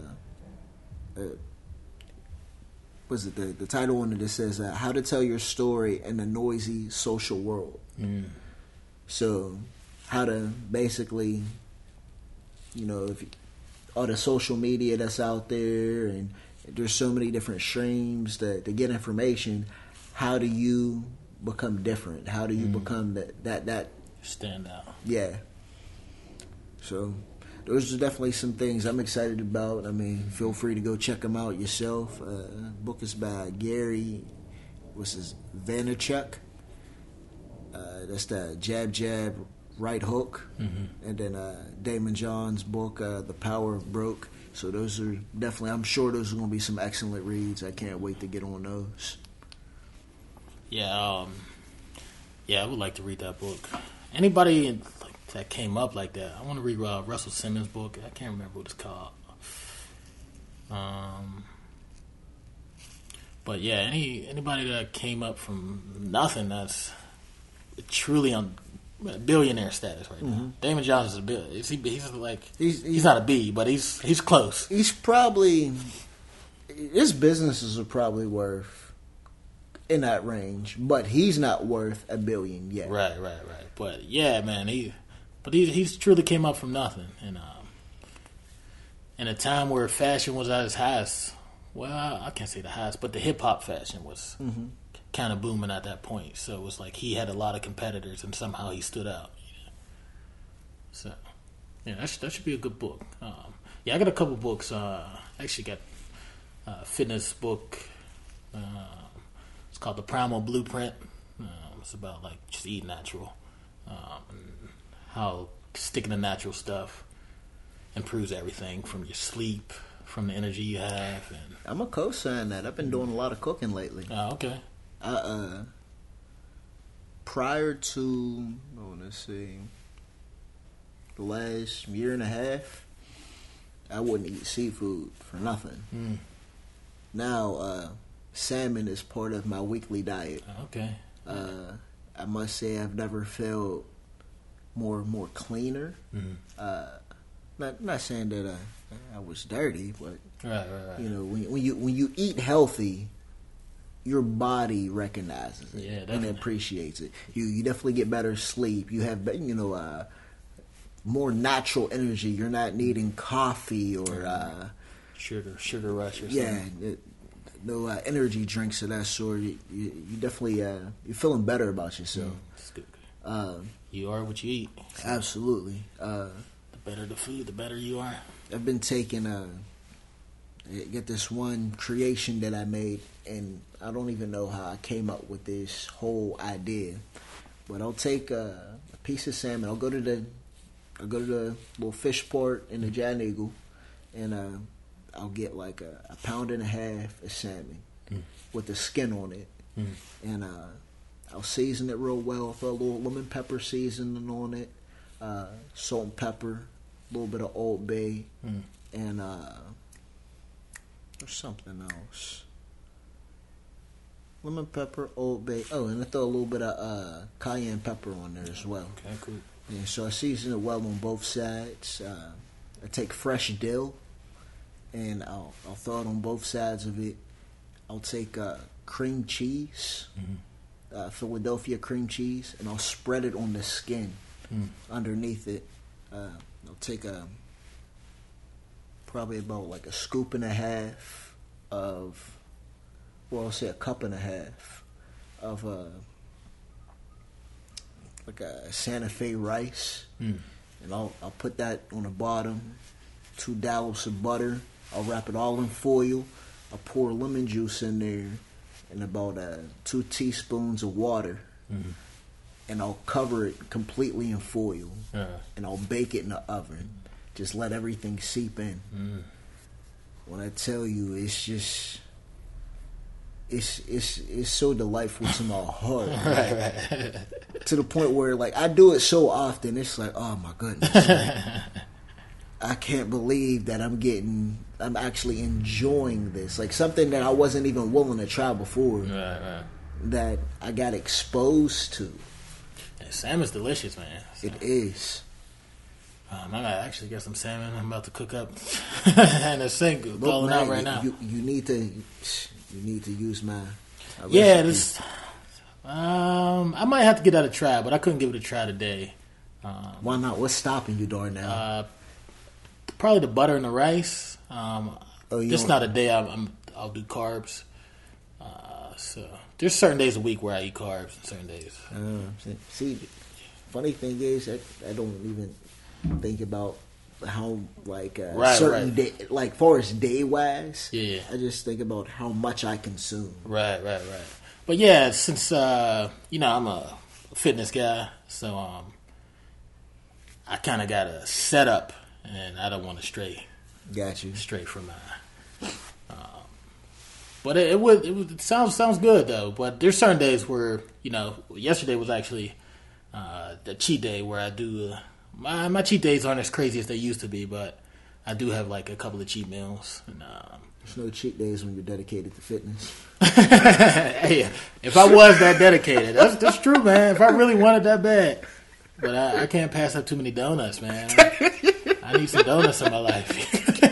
was it the title on it? It says how to tell your story in a noisy social world. So how to basically, if all the social media that's out there, and there's so many different streams to get information, how do you become different? How do you become that stand out? Yeah. So those are definitely some things I'm excited about. I mean, feel free to go check them out yourself. Book is by Gary, Vaynerchuk. That's the Jab Jab Right Hook, and then Damon John's book, The Power of Broke. So those are definitely, I'm sure those are going to be some excellent reads. I can't wait to get on those. Yeah, I would like to read that book. Anybody that came up like that, I want to read Russell Simmons' book. I can't remember what it's called. But yeah, anybody that came up from nothing that's truly on billionaire status right now. Damon Johnson is a bill. He's not a B, but he's close. He's probably, his businesses are probably worth in that range, but he's not worth $1 billion yet. Right. But yeah, man, he's truly came up from nothing, and in a time where fashion was at its highest. Well, I can't say the highest, but the hip hop fashion was kind of booming at that point. So it was like he had a lot of competitors, and somehow he stood out. So yeah, that should be a good book. I got a couple books. Actually got a fitness book. It's called The Primal Blueprint. It's about like just eating natural, and how sticking to natural stuff improves everything from your sleep, from the energy you have. And I'm a co-sign that. I've been doing a lot of cooking lately. Oh, okay. Prior to, let's see, the last year and a half, I wouldn't eat seafood for nothing. Now, salmon is part of my weekly diet. Okay. I must say I've never felt more cleaner. Not saying that I was dirty, but Right. you know, when you eat healthy, your body recognizes it and appreciates it. You definitely get better sleep. You have more natural energy. You're not needing coffee or sugar rush or something. Yeah, no energy drinks of that sort. You definitely you're feeling better about yourself. That's good. You are what you eat. Absolutely. The better the food, the better you are. I've been taking get this one creation that I made, and I don't even know how I came up with this whole idea. But I'll take a piece of salmon. I'll go to the little fish port in the Giant Eagle, and I'll get like a pound and a half of salmon with the skin on it, and I'll season it real well. Throw a little lemon pepper seasoning on it, salt and pepper, a little bit of Old Bay, and there's something else. Lemon pepper, Old Bay. Oh, and I throw a little bit of cayenne pepper on there as well. Okay, cool. Yeah, so I season it well on both sides. I take fresh dill, and I'll throw it on both sides of it. I'll take cream cheese, Philadelphia cream cheese, and I'll spread it on the skin underneath it. I'll take probably about like a scoop and a half of, well, I'll say a cup and a half of like a Santa Fe rice, and I'll put that on the bottom. 2 dollops of butter. I'll wrap it all in foil. I'll pour lemon juice in there, and about 2 teaspoons of water, and I'll cover it completely in foil, and I'll bake it in the oven. Just let everything seep in. When I tell you, it's just. It's so delightful to my heart. Right. To the point where, like, I do it so often, it's like, oh my goodness. I can't believe that I'm actually enjoying this. Like, something that I wasn't even willing to try before. Right. That I got exposed to. Yeah, salmon's delicious, man. So. It is. I might actually get some salmon. I'm about to cook up in a sink, falling out right now. You need to use my yeah, this. I might have to get that a try, but I couldn't give it a try today. Why not? What's stopping you, Darnell? Probably the butter and the rice. It's not a day I'll do carbs. So there's certain days a week where I eat carbs, and certain days. See, funny thing is, I don't even think about how certain day, like far as day wise. Yeah. I just think about how much I consume. Right. But yeah, since I'm a fitness guy, so I kind of got a setup, and I don't want to stray. Got you. Stray from my. But it sounds good though. But there's certain days where yesterday was actually the cheat day where I do. My cheat days aren't as crazy as they used to be, but I do have like a couple of cheat meals. And, there's no cheat days when you're dedicated to fitness. Hey, if I was that dedicated, that's true, man. If I really wanted that bad, but I can't pass up too many donuts, man. I need some donuts in my life.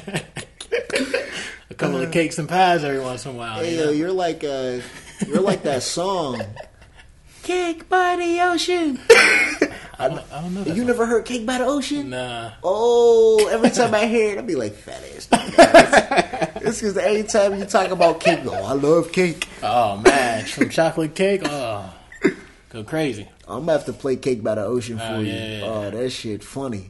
A couple of cakes and pies every once in a while. Hey, you're like that song, "Cake by the Ocean." I don't know. You never heard "Cake by the Ocean"? Nah. Oh, every time I hear it, I'll be like, fat ass. It's because every time you talk about cake, I love cake. Oh, man. Some chocolate cake? Oh, go crazy. I'm going to have to play "Cake by the Ocean" for you. Yeah. Oh, that shit funny.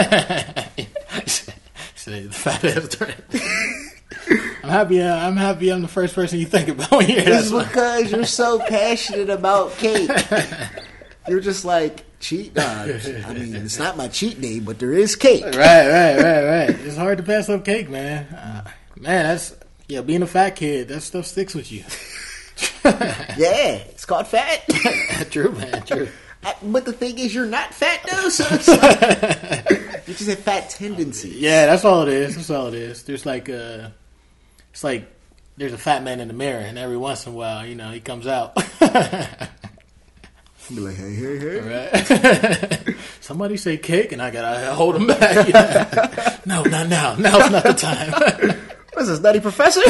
Say the fat ass. I'm happy I'm the first person you think about when you hear that. It's because you're so passionate about cake. You're just like, cheat. I mean, it's not my cheat day, but there is cake. Right. It's hard to pass up cake, man. That's being a fat kid, that stuff sticks with you. Yeah, it's called fat. True, man. True. But the thing is, you're not fat, though. So you just have fat tendencies. Yeah, that's all it is. There's like it's like there's a fat man in the mirror, and every once in a while, he comes out. Be like, hey. Right? Somebody say cake, and I gotta hold them back. Yeah. No, not now. Now's not the time. What's this, Nutty Professor?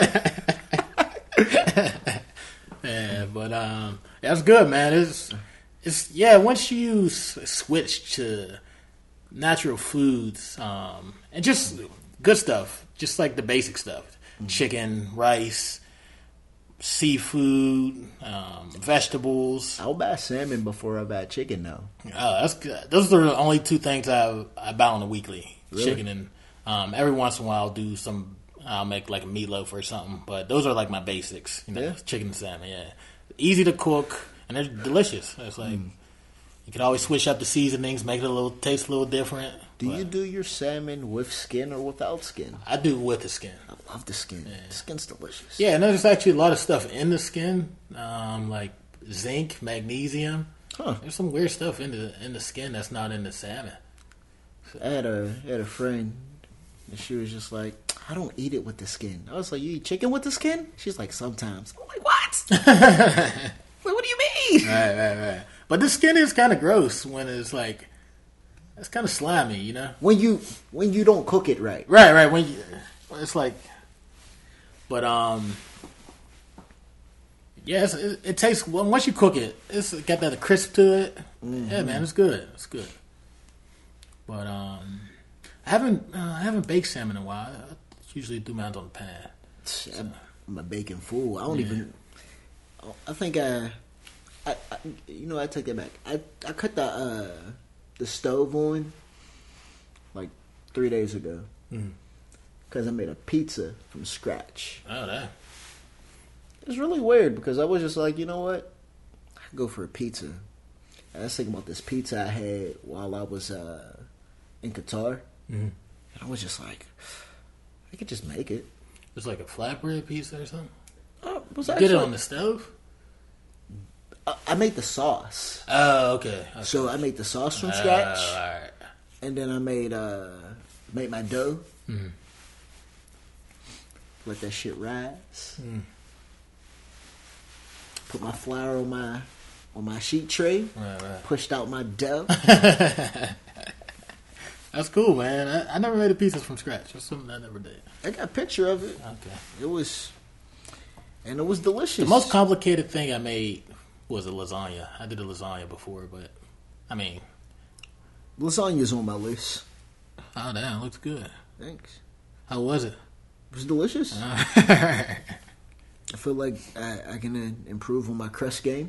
Yeah, but that's good, man. It's once you switch to natural foods and just good stuff, just like the basic stuff, chicken, rice, seafood, vegetables. I'll buy salmon before I buy chicken now. Oh, that's good. Those are the only two things I buy on a weekly. Really? Chicken and every once in a while I'll make like a meatloaf or something. But those are like my basics. Yeah. Chicken and salmon. Yeah, easy to cook and they're delicious. It's like you can always switch up the seasonings, make it taste a little different. Do you do your salmon with skin or without skin? I do with the skin. I love the skin. Yeah. The skin's delicious. Yeah, and there's actually a lot of stuff in the skin, like zinc, magnesium. Huh. There's some weird stuff in the skin that's not in the salmon. So, I had a friend, and she was just like, I don't eat it with the skin. I was like, you eat chicken with the skin? She's like, sometimes. I'm like, what? Like, what do you mean? Right. But the skin is kind of gross when it's like, it's kind of slimy, you know? When you don't cook it right. Right. When it's like, but yeah, it tastes. Well, once you cook it, it's got that crisp to it. Mm-hmm. Yeah, man, it's good. It's good. But I haven't baked salmon in a while. I usually do mine on the pan. So. I'm a bacon fool. I don't even. I think I take that back. I cut the stove on like 3 days ago because I made a pizza from scratch. Oh, that. It's really weird because I was just like, you know what? I could go for a pizza. I was thinking about this pizza I had while I was in Qatar. And I was just like, I could just make it. It's like a flatbread pizza or something? Did it on the stove? I made the sauce. Oh, okay. So I made the sauce from scratch. All right. And then I made my dough. Let that shit rise. Put my flour on my sheet tray. Right. Pushed out my dough. That's cool, man. I never made a pizza from scratch. That's something I never did. I got a picture of it. Okay. It was delicious. The most complicated thing I made was a lasagna. I did a lasagna before, but I mean, lasagna's on my list. Oh, damn, looks good. Thanks. How was it? It was delicious. I feel like I can improve on my crust game.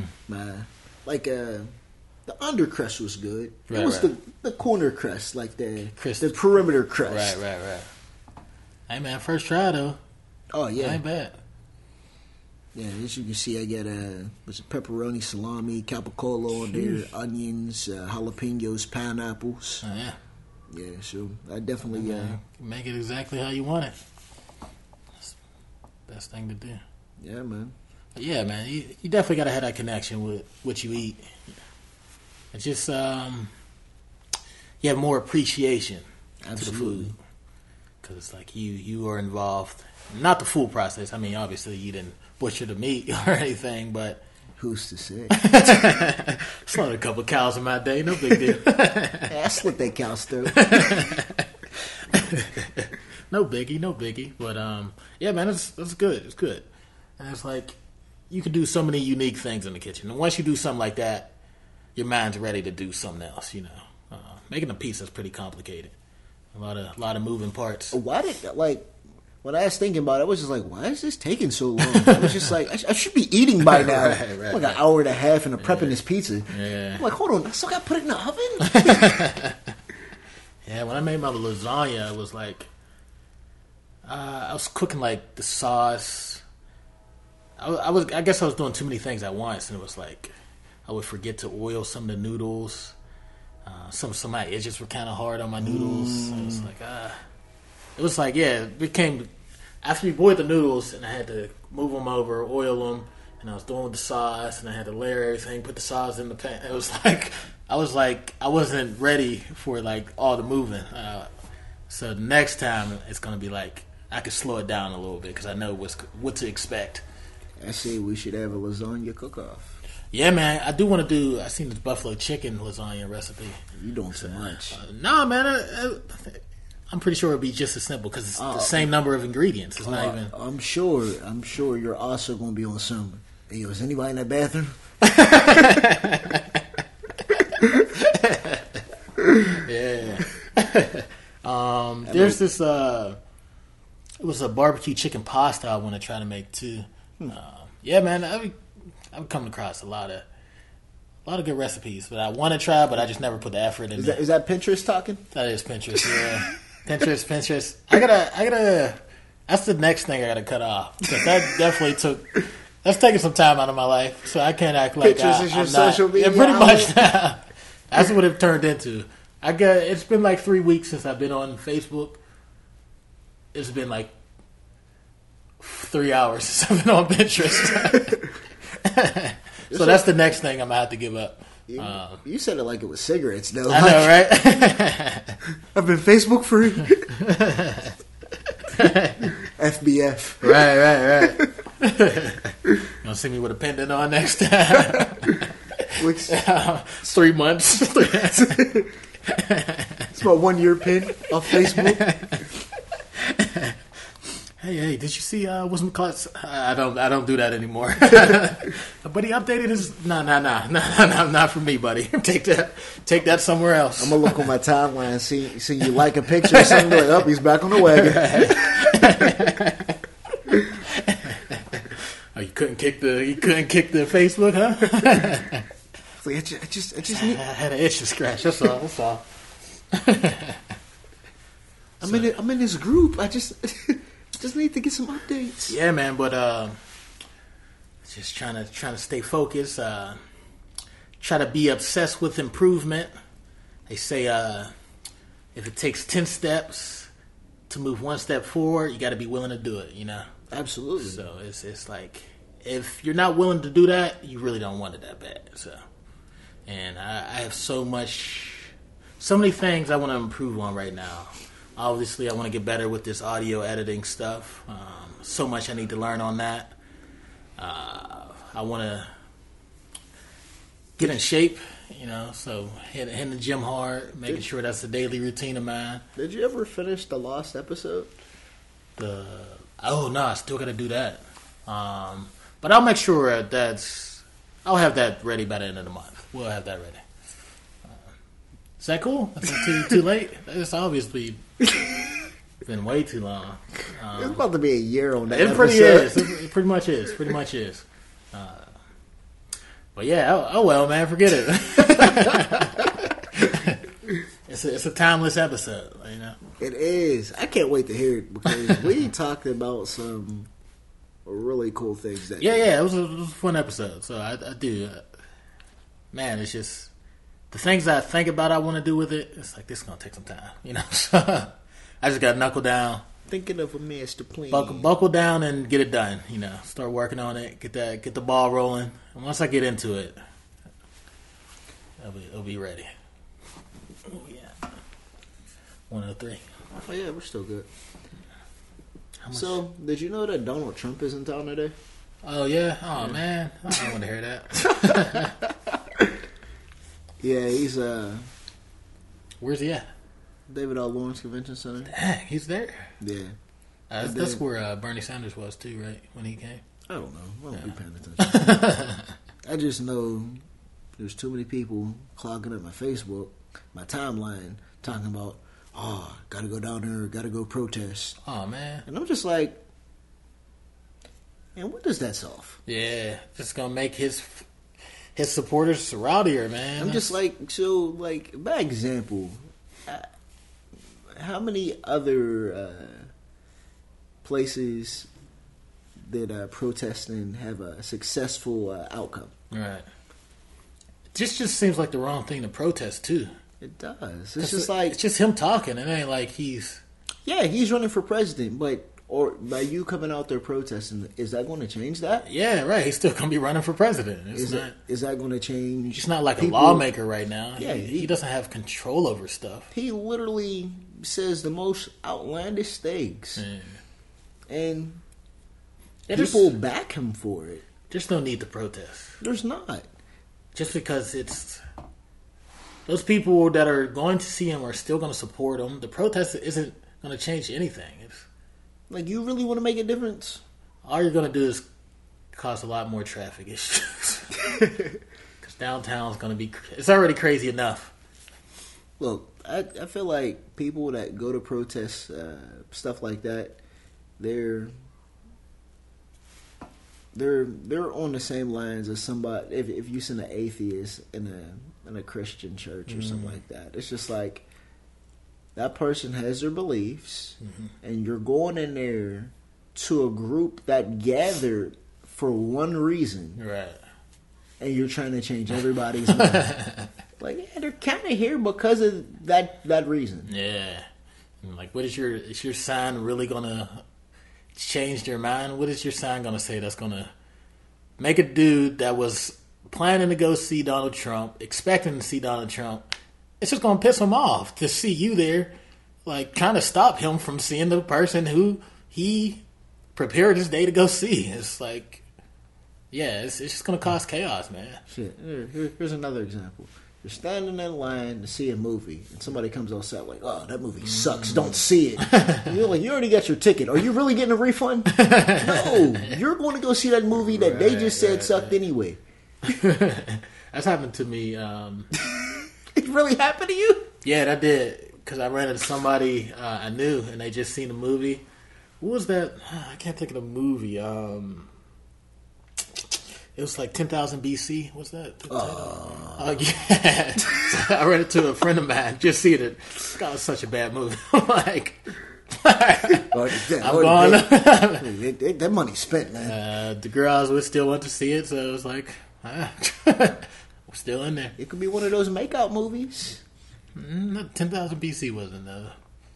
The under crust was good. Right, it was the corner crust, like the perimeter crust. Right. Hey, man, first try, though. Oh, yeah. Ain't bad. Yeah, as you can see, I got pepperoni, salami, capicola on there, onions, jalapenos, pineapples. Oh, yeah. Yeah, so I definitely... make it exactly how you want it. That's the best thing to do. Yeah, man. But yeah, man, you definitely got to have that connection with what you eat. It's just, you have more appreciation to the food. Because it's like you are involved. Not the full process. I mean, obviously, you didn't butcher the meat or anything, but... Who's to say? Slaughtered a couple of cows in my day. No big deal. I slit that cow's throat. No biggie. But, yeah, man, it's good. It's good. And it's like, you can do so many unique things in the kitchen. And once you do something like that, your mind's ready to do something else, you know. Making a pizza is pretty complicated. A lot of moving parts. Why did, when I was thinking about it, I was just like, why is this taking so long? I was just like, I should be eating by now. Right. Like an hour and a half into prepping this pizza. Yeah. I'm like, hold on, I still got to put it in the oven? Yeah, when I made my lasagna, it was like, I was cooking like the sauce. I guess I was doing too many things at once, and it was like, I would forget to oil some of the noodles. Some of my edges were kind of hard on my noodles. So it was like, it became, after you boiled the noodles and I had to move them over, oil them, and I was doing the sauce and I had to layer everything, put the sauce in the pan. It was like, I wasn't ready for like all the moving. So the next time it's going to be like, I could slow it down a little bit because I know what to expect. I say we should have a lasagna cook-off. Yeah, man, I do want to do. I seen this buffalo chicken lasagna recipe. You doing too much? Nah, man, I'm pretty sure it'll be just as simple because it's the same number of ingredients. It's not even. I'm sure you're also going to be on some. Hey, yo, is anybody in that bathroom? Yeah. There's this. It was a barbecue chicken pasta I want to try to make too. Yeah, man, I've come across a lot of good recipes that I want to try, but I just never put the effort in. Is that Pinterest talking? That is Pinterest. Yeah, Pinterest. I gotta. That's the next thing I gotta cut off because that definitely that's taking some time out of my life. So I can't act like Pinterest is your social media. Yeah, pretty much. That's what it turned into. It's been like 3 weeks since I've been on Facebook. It's been like 3 hours since I've been on Pinterest. So that's the next thing I'm gonna have to give up. You said it like it was cigarettes, though. I know, right? I've been Facebook free. FBF. Right. You gonna see me with a pendant on next time? 3 months. It's my 1 year pin off Facebook. Hey, did you see What's McClut's? I don't do that anymore. But he updated his. No, not for me, buddy. Take that somewhere else. I'm gonna look on my timeline, see you like a picture or something, like, oh, he's back on the wagon. Oh, you couldn't kick the Facebook, huh? Like, I just I had an itch to scratch. That's all. I'm in this group. I just need to get some updates. Yeah, man, but just trying to stay focused. Try to be obsessed with improvement. They say if it takes 10 steps to move 1 step forward, you got to be willing to do it. You know. Absolutely. So it's like if you're not willing to do that, you really don't want it that bad. So, and I have so many things I want to improve on right now. Obviously, I want to get better with this audio editing stuff. So much I need to learn on that. I want to get in shape, you know, so hitting the gym hard, making sure that's a daily routine of mine. Did you ever finish the Lost episode? Oh, no, I still got to do that. But I'll make sure I'll have that ready by the end of the month. We'll have that ready. Is that cool? That's not too late? It's obviously been way too long. It's about to be a year on that episode. It pretty much is. But yeah, oh well, man, forget it. It's a timeless episode, you know. It is. I can't wait to hear it because we talked about some really cool things. It was a fun episode. So I do. Man, it's just the things I think about I want to do with it. It's like this is gonna take some time, you know. So I just got to knuckle down. Thinking of a master plan. Buckle down and get it done. You know, start working on it. Get the ball rolling. And once I get into it, it'll be ready. Oh yeah, 103. Oh yeah, we're still good. So, did you know that Donald Trump is in town today? Oh yeah. Oh man, I don't want to hear that. Yeah, he's Where's he at? David R. Lawrence Convention Center. Dang, he's there. Yeah. That's where Bernie Sanders was too, right? When he came. I don't know. I don't be paying attention. I just know there's too many people clogging up my Facebook, my timeline, talking about, gotta go down there, gotta go protest. Oh man. And I'm just like, man, what does that solve? Yeah, just gonna make his supporters rowdier, man. I'm just like, so, like, by example, how many other places did protesting have a successful outcome? Right. This just seems like the wrong thing to protest, too. It does. It's just like... It's just him talking. It ain't like he's... Yeah, he's running for president, but... Or by you coming out there protesting, is that going to change that? Yeah, right. He's still going to be running for president. Is that going to change? He's not like people, a lawmaker right now. Yeah, he doesn't have control over stuff. He literally says the most outlandish things. And people back him for it. There's no need to protest. There's not. just because it's those people that are going to see him are still going to support him. The protest isn't going to change anything. It's, Like, you really want to make a difference? all you're going to do is cause a lot more traffic issues. Because downtown's going to be, it's already crazy enough. Look, I feel like people that go to protests, stuff like that, they're on the same lines as somebody. If you send an atheist in a Christian church or something like that, it's just like that person has their beliefs, and you're going in there to a group that gathered for one reason, Right. and you're trying to change everybody's mind. Like, yeah, they're kind of here because of that reason. Yeah. And like, is your sign really going to change their mind? What is your sign going to say that's going to make a dude that was planning to go see Donald Trump, expecting to see Donald Trump, it's just going to piss him off to see you there, like, trying to stop him from seeing the person who he prepared his day to go see. It's like, yeah, it's just going to cause chaos, man. Shit. Here's another example. You're standing in line to see a movie, and somebody comes outside like, "Oh, that movie sucks. Don't see it." And you're like, "You already got your ticket. Are you really getting a refund?" No, you're going to go see that movie that they just said sucked anyway. That's happened to me. It really happened to you? Yeah, that did. Because I ran into somebody I knew, and they just seen the movie. What was that? I can't think of the movie. It was like 10,000 BC. What's that? Oh, yeah. So I ran into a friend of mine, just seeing it. God, it's such a bad movie. I'm like, I'm gone. That money's spent, man. The girl I was with still wanted to see it, so it was like, we're still in there. It could be one of those makeout movies. 10,000 BC wasn't, though.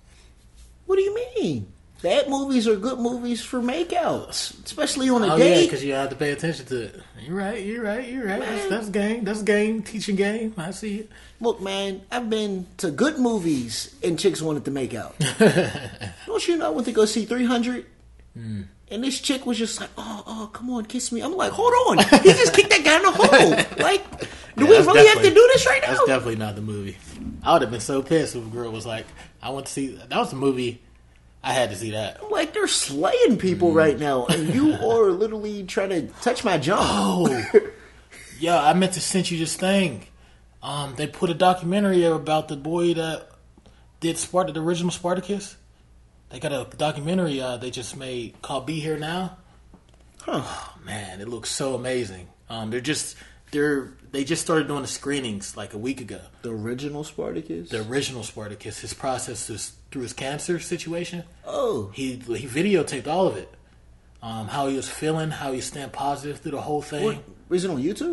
What do you mean? Bad movies are good movies for makeouts, especially on a Oh, date. yeah, because you have to pay attention to it. You're right. That's game. That's game. Teaching game. I see it. Look, man, I've been to good movies and chicks wanted to make out. Don't you know I went to go see 300? And this chick was just like, oh, come on, kiss me. I'm like, hold on. He just kicked that guy in the hole. Like, do we really have to do this right now? That's definitely not the movie. I would have been so pissed if a girl was like, I went to see... That was the movie... I had to see that. I'm like, they're slaying people right now, and you are literally trying to touch my jaw. Oh, yeah, I meant to send you this thing. They put a documentary about the boy that did the original Spartacus. They got a documentary they just made called "Be Here Now." Huh. Oh, man, it looks so amazing. They just started doing the screenings like a week ago. The original Spartacus? The original Spartacus. His process through his cancer situation. Oh. He videotaped all of it. How he was feeling, how he stayed positive through the whole thing. What? Is it on YouTube?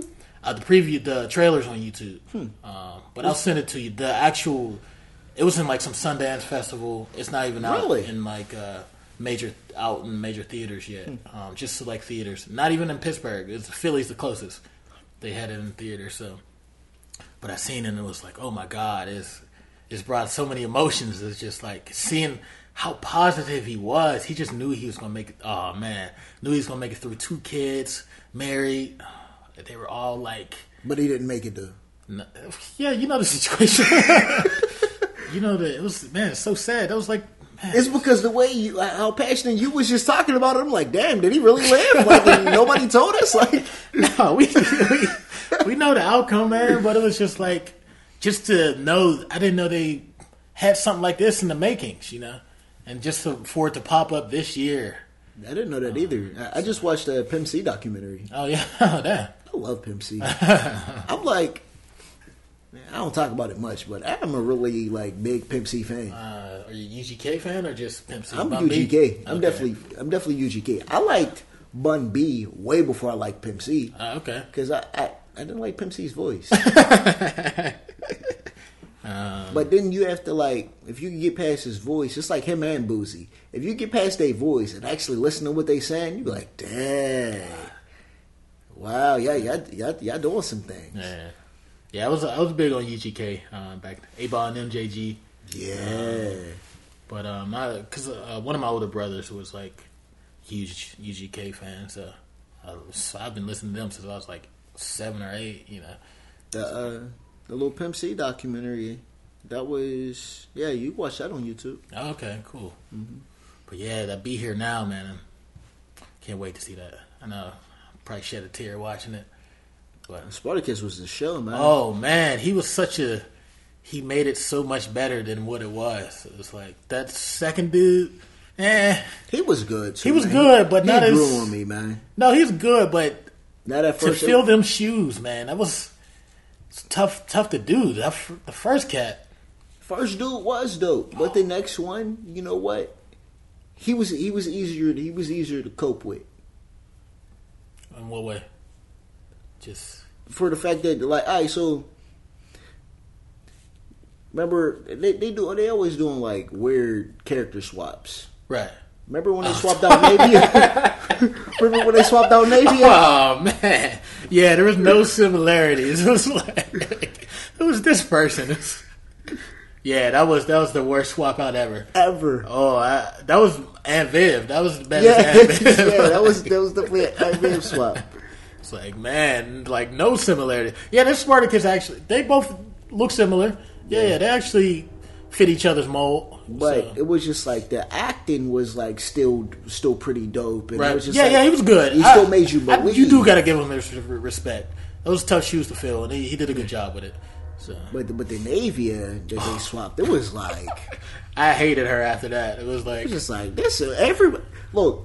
The trailer's on YouTube. But I'll send it to you. The actual, it was in like some Sundance festival. It's not even out in like major theaters yet. Just select theaters. Not even in Pittsburgh. Philly's the closest. They had it in theaters. So, but I seen it and it was like, oh my God, it's brought so many emotions. It's just like seeing how positive he was. He just knew he was gonna make it. Oh man, knew he was gonna make it through 2 kids, married. They were all like, but he didn't make it though. No, yeah, you know the situation. You know that it was, man. It's so sad. That was like, man. It's because the way how passionate you was just talking about it. I'm like, damn, did he really live? Like, and nobody told us. Like, no, we know the outcome, man. But it was just like, just to know. I didn't know they had something like this in the makings, you know, and just for it to pop up this year. I didn't know that either. I just watched a Pimp C documentary. Oh yeah, damn. I love Pimp C. I'm like, man, I don't talk about it much, but I'm a really like big Pimp C fan. Are you UGK fan or just Pimp C? I'm Bun B? UGK. I'm definitely UGK. I liked Bun B way before I liked Pimp C. Okay. Because I didn't like Pimp C's voice. But then you have to like, if you can get past his voice, it's like him and Boosie. If you get past their voice and actually listen to what they saying, you be like, dang. Wow, y'all doing some things. Yeah. I was big on UGK back then. A-Ball and MJG. Yeah. But because one of my older brothers was like huge UGK fan, so I've been listening to them since I was like 7 or 8. You know, The Lil Pimp C documentary. That was you watched that on YouTube. Oh, okay, cool. Mm-hmm. But yeah, that Be Here Now, man. Can't wait to see that. I know. I'll probably shed a tear watching it. But Spartacus was the show, man. Oh man, he was he made it so much better than what it was. It was like that second dude. He was good too. He was good, but not as grew on me, man. No, he's good, but not at first. To fill them shoes, man, that was tough to do. The first cat. First dude was dope, but the next one, you know what? He was easier to cope with. In what way? Just for the fact that, like, all right, so remember they always doing like weird character swaps, right? Remember when they swapped out Navy? Remember when they swapped out Navy? Oh man, yeah, there was no similarities. It was like, who was this person? Yeah, that was the worst swap out ever. Oh, that was Aunt Viv. That was the best. Aunt Viv. Yeah, that was definitely an Aunt Viv swap. It's like, man, like no similarity. Yeah, they're Spartacus actually. They both look similar. Yeah, they actually fit each other's mold. But it was just like the acting was like still pretty dope. And right. It was just he was good. He still made you believe. You do got to give him respect. Those tough shoes to fill, and he did a good job with it. So. But the Navia that they swapped, it was like I hated her after that. It was just like this. Everybody look.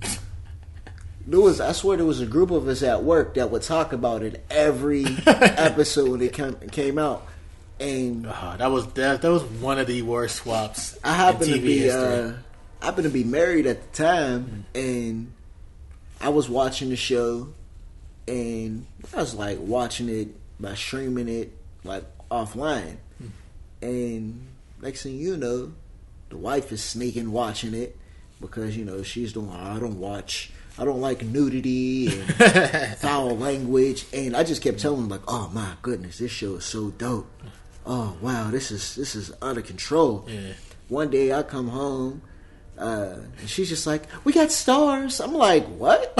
I swear there was a group of us at work that would talk about it every episode it came out, and that was one of the worst swaps. I happened to be married at the time, and I was watching the show, and I was like watching it by streaming it like offline, and next thing you know, the wife is sneaking watching it because she's doing. I don't like nudity and foul language, and I just kept telling them like, "Oh my goodness, this show is so dope! Oh wow, this is out of control." Yeah. One day I come home, and she's just like, "We got stars." I'm like, "What?"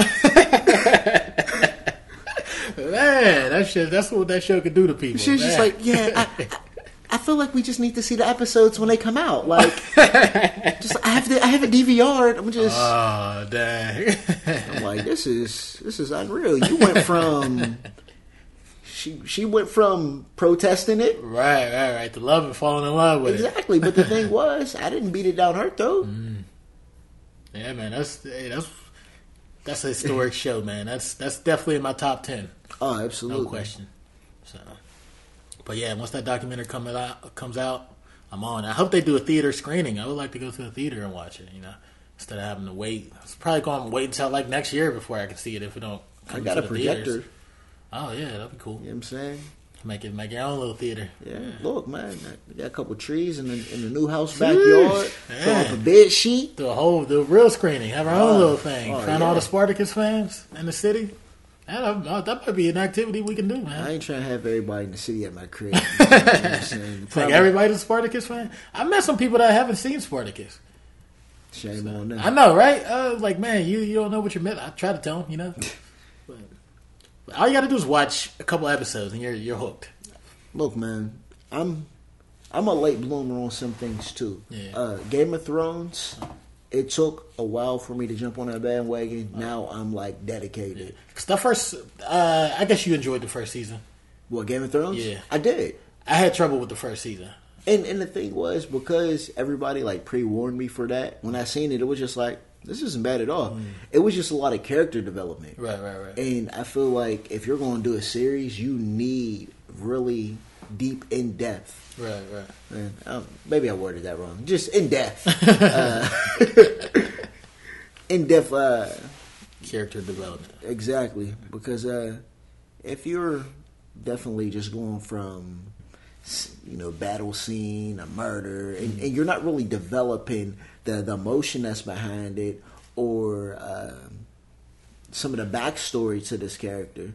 Man, that's what that show could do to people. She's just like, "Yeah, I feel like we just need to see the episodes when they come out. Like, just I have a DVR. I'm just, oh dang. I'm like, this is unreal. You went from she went from protesting it, right, to love and falling in love with exactly. But the thing was, I didn't beat it down her throat. Yeah, man, that's a historic show, man. That's definitely in my top 10. Oh, absolutely, no question. So. But yeah, once that documentary comes out, I'm on. I hope they do a theater screening. I would like to go to the theater and watch it, instead of having to wait. It's probably going to wait until like next year before I can see it if it don't come I got to a the projector. Theaters. Oh yeah, that'd be cool. You know what I'm saying? Make your own little theater. Yeah, look, man, we got a couple trees in the new house backyard. Throw up a bed sheet. Do the real screening. Have our own little thing. Find all the Spartacus fans in the city. That might be an activity we can do, man. I ain't trying to have everybody in the city at my crib. You know what I'm saying? Like everybody's a Spartacus fan? I met some people that haven't seen Spartacus. Shame on them. I know, right? Like, man, you don't know what you're missing. I try to tell them, But all you got to do is watch a couple episodes and you're hooked. Look, man, I'm a late bloomer on some things too. Yeah. Game of Thrones. It took a while for me to jump on that bandwagon. Now I'm like dedicated. Cause the first, I guess you enjoyed the first season. What, Game of Thrones? Yeah, I did. I had trouble with the first season, and the thing was because everybody like pre-warned me for that. When I seen it, it was just like this isn't bad at all. It was just a lot of character development. Right. And I feel like if you're going to do a series, you need really deep in depth. Right. And, maybe I worded that wrong. Just in depth. In depth character development. Exactly. Because if you're definitely just going from battle scene, a murder, and you're not really developing the emotion that's behind it or some of the backstory to this character,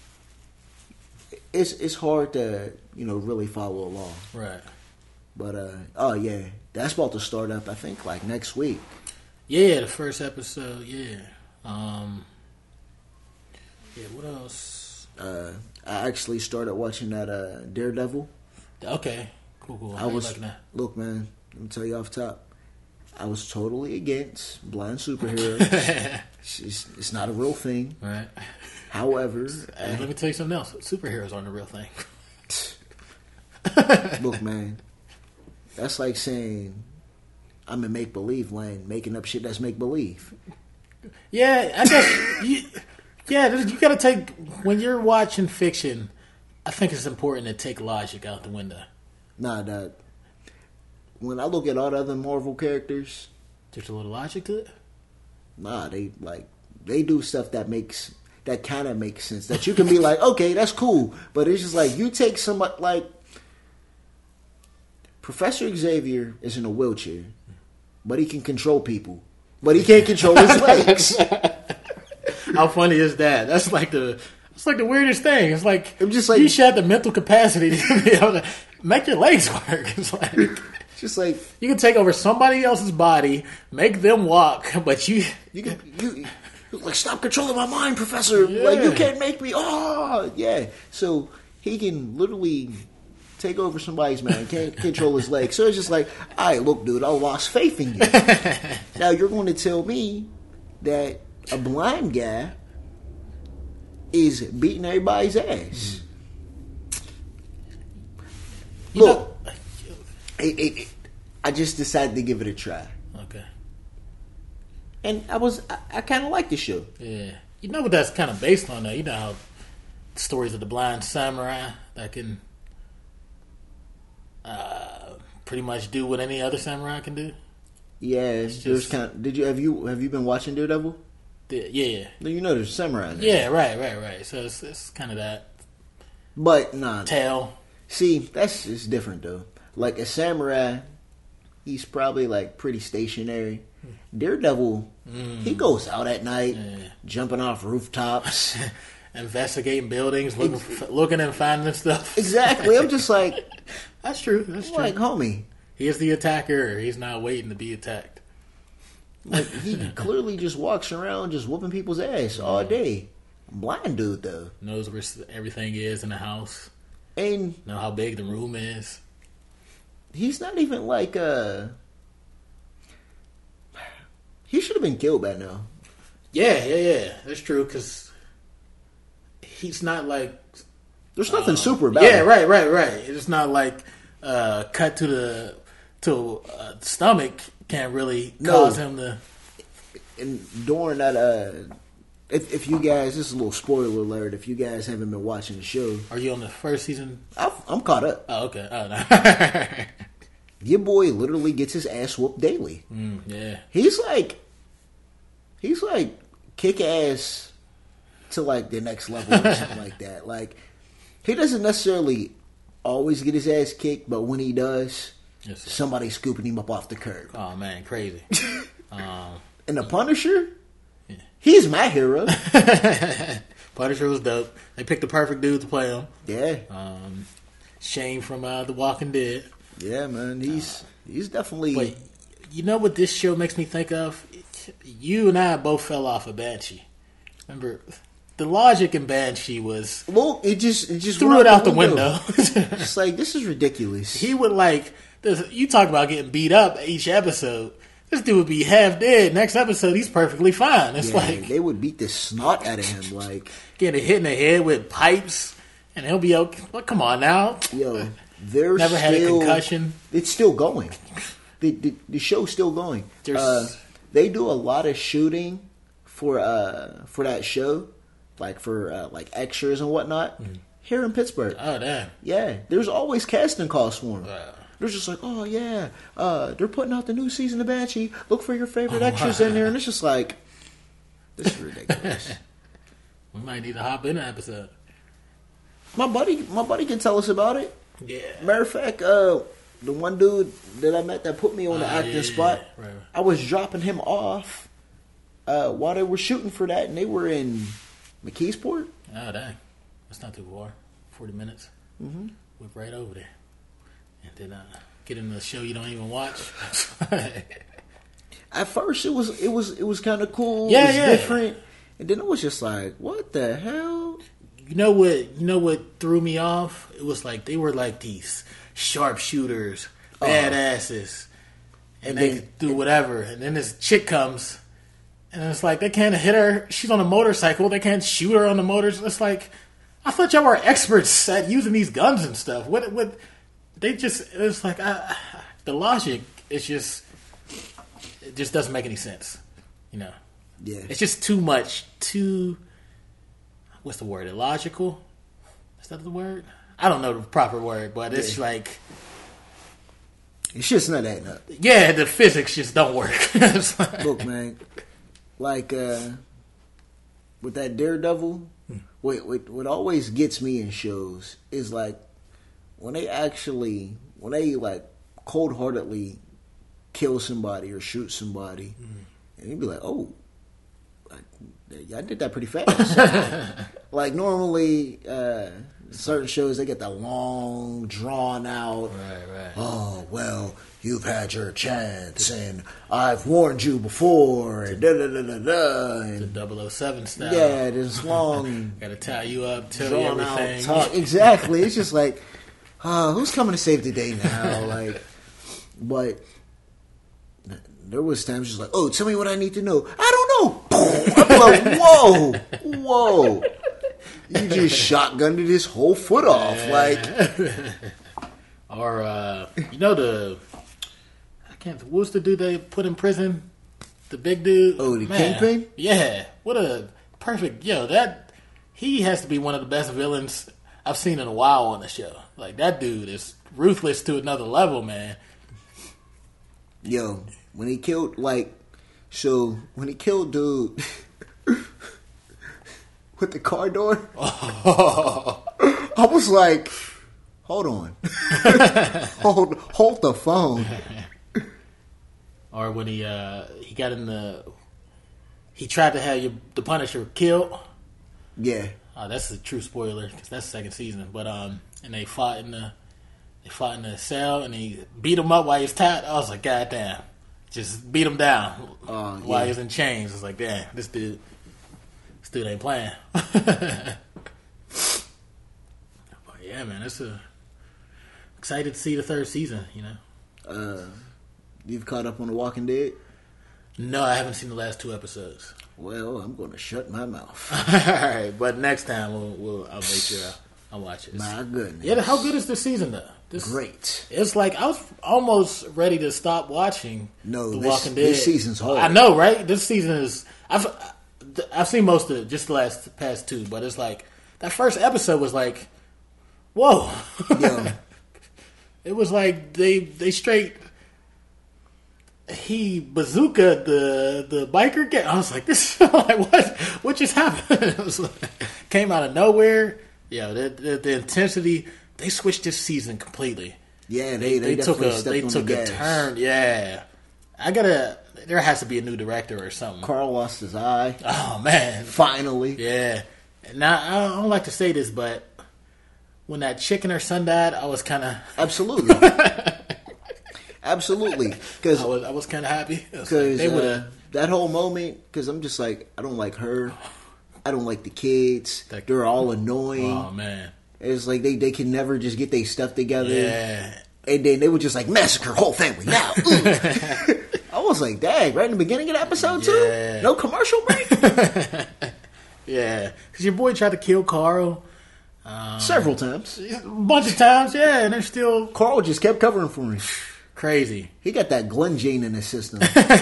it's hard to really follow along. Right. But that's about to start up. I think like next week. Yeah, the first episode. Yeah. What else? I actually started watching that Daredevil. Okay, cool. I was look, man. Let me tell you off top. I was totally against blind superheroes. It's not a real thing. Right. However, let me tell you something else. Superheroes aren't a real thing. Look, man. That's like saying I'm in make-believe land, making up shit that's make-believe. Yeah, I guess. You got to take when you're watching fiction. I think it's important to take logic out the window. Nah, Dad. When I look at all the other Marvel characters, there's a little logic to it. Nah, they do stuff that kind of makes sense. That you can be like, okay, that's cool, but it's just like you take somebody like Professor Xavier is in a wheelchair, but he can control people, but he can't control his legs. How funny is that? It's like the weirdest thing. It's like I'm just like you should have the mental capacity to be able to make your legs work. It's like just like you can take over somebody else's body, make them walk, but you like stop controlling my mind, Professor. Yeah. Like you can't make me. Oh yeah. So he can literally take over somebody's man, can't control his legs. So it's just like, all right, look, dude, I lost faith in you. Now you're going to tell me that a blind guy is beating everybody's ass. Look, I just decided to give it a try. Okay. And I kind of like the show. Yeah. You know what that's kind of based on, though? You know how stories of the blind samurai that can pretty much do what any other samurai can do. Yeah, there's have you been watching Daredevil? Yeah. You know there's samurai there. Yeah, right. So it's kind of that. But nah. Tale. See, that's just different though. Like a samurai, he's probably like pretty stationary. Daredevil, he goes out at night, jumping off rooftops, investigating buildings, looking and finding stuff. Exactly. I'm just like, that's true. That's true. Like, homie, he is the attacker. He's not waiting to be attacked. Like he clearly just walks around just whooping people's ass all day. Blind dude though. Knows where everything is in the house. And know how big the room is. He's not even like he should have been killed by now. Yeah. That's true because he's not like. There's nothing super about him. Yeah, right. It's not like cut to the stomach can't really cause him to. And during that, if you guys, this is a little spoiler alert. If you guys haven't been watching the show, are you on the first season? I'm caught up. Oh, okay. Oh, no. Your boy literally gets his ass whooped daily. Yeah, he's like kick ass to like the next level or something like that. Like he doesn't necessarily always get his ass kicked, but when he does, somebody's scooping him up off the curb. Oh man, crazy. And the Punisher, he's my hero. Punisher was dope. They picked the perfect dude to play him. Yeah. Shane from The Walking Dead. Yeah, man. He's definitely. But you know what this show makes me think of? You and I both fell off of Banshee. Remember, the logic in Banshee was. Well, it just threw it out the window. It's like, this is ridiculous. He would you talk about getting beat up each episode. This dude would be half dead. Next episode, he's perfectly fine. It's like they would beat the snot out of him, like getting hit in the head with pipes, and he'll be okay. Well, come on now, yo, never had a concussion. It's still going. The show's still going. They do a lot of shooting for that show, like for like extras and whatnot here in Pittsburgh. Oh damn! Yeah, there's always casting calls for them. They're just like, oh yeah, they're putting out the new season of Banshee. Look for your favorite extras in there, and it's just like, this is ridiculous. We might need to hop in an episode. My buddy can tell us about it. Yeah. Matter of fact, the one dude that I met that put me on the acting spot, right. I was dropping him off while they were shooting for that, and they were in McKeesport. Oh dang, that's not too far. 40 minutes. Mm-hmm. Whip right over there. And then get into the show you don't even watch. At first, it was kind of cool. Yeah, it was different, and then it was just like, what the hell? you know what threw me off? It was like they were like these sharpshooters, badasses, and they could do whatever. And then this chick comes, and it's like they can't hit her. She's on a motorcycle. They can't shoot her on the motors. It's like, I thought y'all were experts at using these guns and stuff. What they just, it's like the logic is just, it just doesn't make any sense. You know, it's just too much. What's the word? Illogical? Is that the word? I don't know the proper word, but it's like, it's just not adding up. Yeah, the physics just don't work. Like, look, man, like with that Daredevil, what always gets me in shows is like when they like cold-heartedly kill somebody or shoot somebody, and you'd be like, oh, I did that pretty fast. Like normally, certain shows they get the long, drawn out. Right. Oh well, you've had your chance, and I've warned you before, and da da da da da. And the 007 style. Yeah, this long, gotta tie you up, tell you everything. Talk. Exactly. It's just like, who's coming to save the day now? Like, but. There was times just like, oh, tell me what I need to know. I don't know. I'm like, whoa. You just shotgunned his whole foot off. Like, or, what's the dude they put in prison? The big dude? Oh, the Kingpin? Yeah. What a perfect, he has to be one of the best villains I've seen in a while on the show. Like, that dude is ruthless to another level, man. Yo. When he killed, dude with the car door, I was like, hold on. hold the phone. Or when he got he tried to have the Punisher killed. Yeah. That's a true spoiler, because that's the second season. But, and they fought in the cell, and he beat him up while he was tied. I was like, God damn. Just beat him down while he's in chains. It's like, damn, this dude ain't playing. But yeah, man, excited to see the third season. You know, you've caught up on The Walking Dead? No, I haven't seen the last 2 episodes. Well, I'm going to shut my mouth. All right, but next time I'll make sure I'll watch it. My goodness. Yeah, how good is this season though? Great. It's like I was almost ready to stop watching The Walking Dead. This season's hard. I know, right? This season is. I've seen most of it, just the past 2, but it's like that first episode was like, whoa. Yeah. It was like they straight. He bazooka the biker gang. I was like, this like what just happened? It was like, came out of nowhere. Yeah, the intensity. They switched this season completely. Yeah, they took a turn. Yeah, there has to be a new director or something. Carl lost his eye. Oh man, finally. Yeah. Now I don't like to say this, but when that chick and her son died, I was kind of absolutely. Because I was kind of happy because that whole moment. Because I'm just like, I don't like her. I don't like the kids. They're all annoying. Oh man. It's like they can never just get their stuff together. Yeah. And then they would just like massacre whole family now. I was like, dang, right in the beginning of the episode too? No commercial break? Yeah. Because your boy tried to kill Carl. Several times. A bunch of times, yeah. And they're still... Carl just kept covering for him. Crazy. He got that Glenn gene in his system.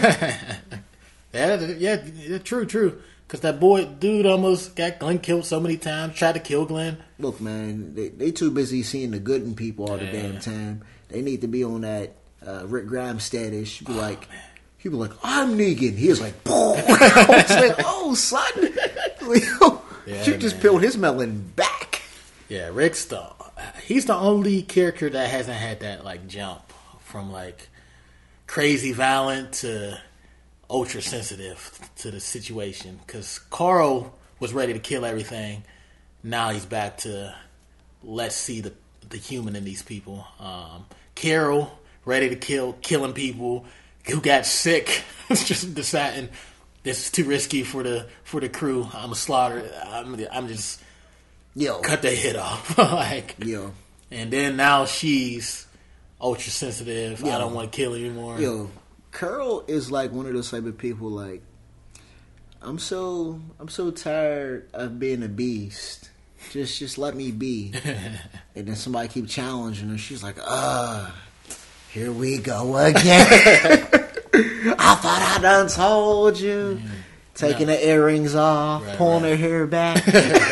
Yeah, true. Because that dude almost got Glenn killed so many times, tried to kill Glenn. Look, man, they too busy seeing the good in people all the damn time. They need to be on that Rick Grimes status. Be like, people like, I'm Negan. He was like, boom. I was like, oh, son. You just peeled his melon back. Yeah, he's the only character that hasn't had that like jump from like crazy violent to ultra sensitive to the situation, because Carl was ready to kill everything. Now he's back to let's see the human in these people. Carol ready to killing people who got sick, just deciding this is too risky for the crew. I'm a slaughter. I'm just cut their head off. Like, Yo. And then now she's ultra sensitive. I don't want to kill anymore. Yo, Curl is like one of those type of people. Like, I'm so tired of being a beast. Just let me be. And then somebody keep challenging her. She's like, here we go again. I thought I done told you. Taking the earrings off, pulling her hair back.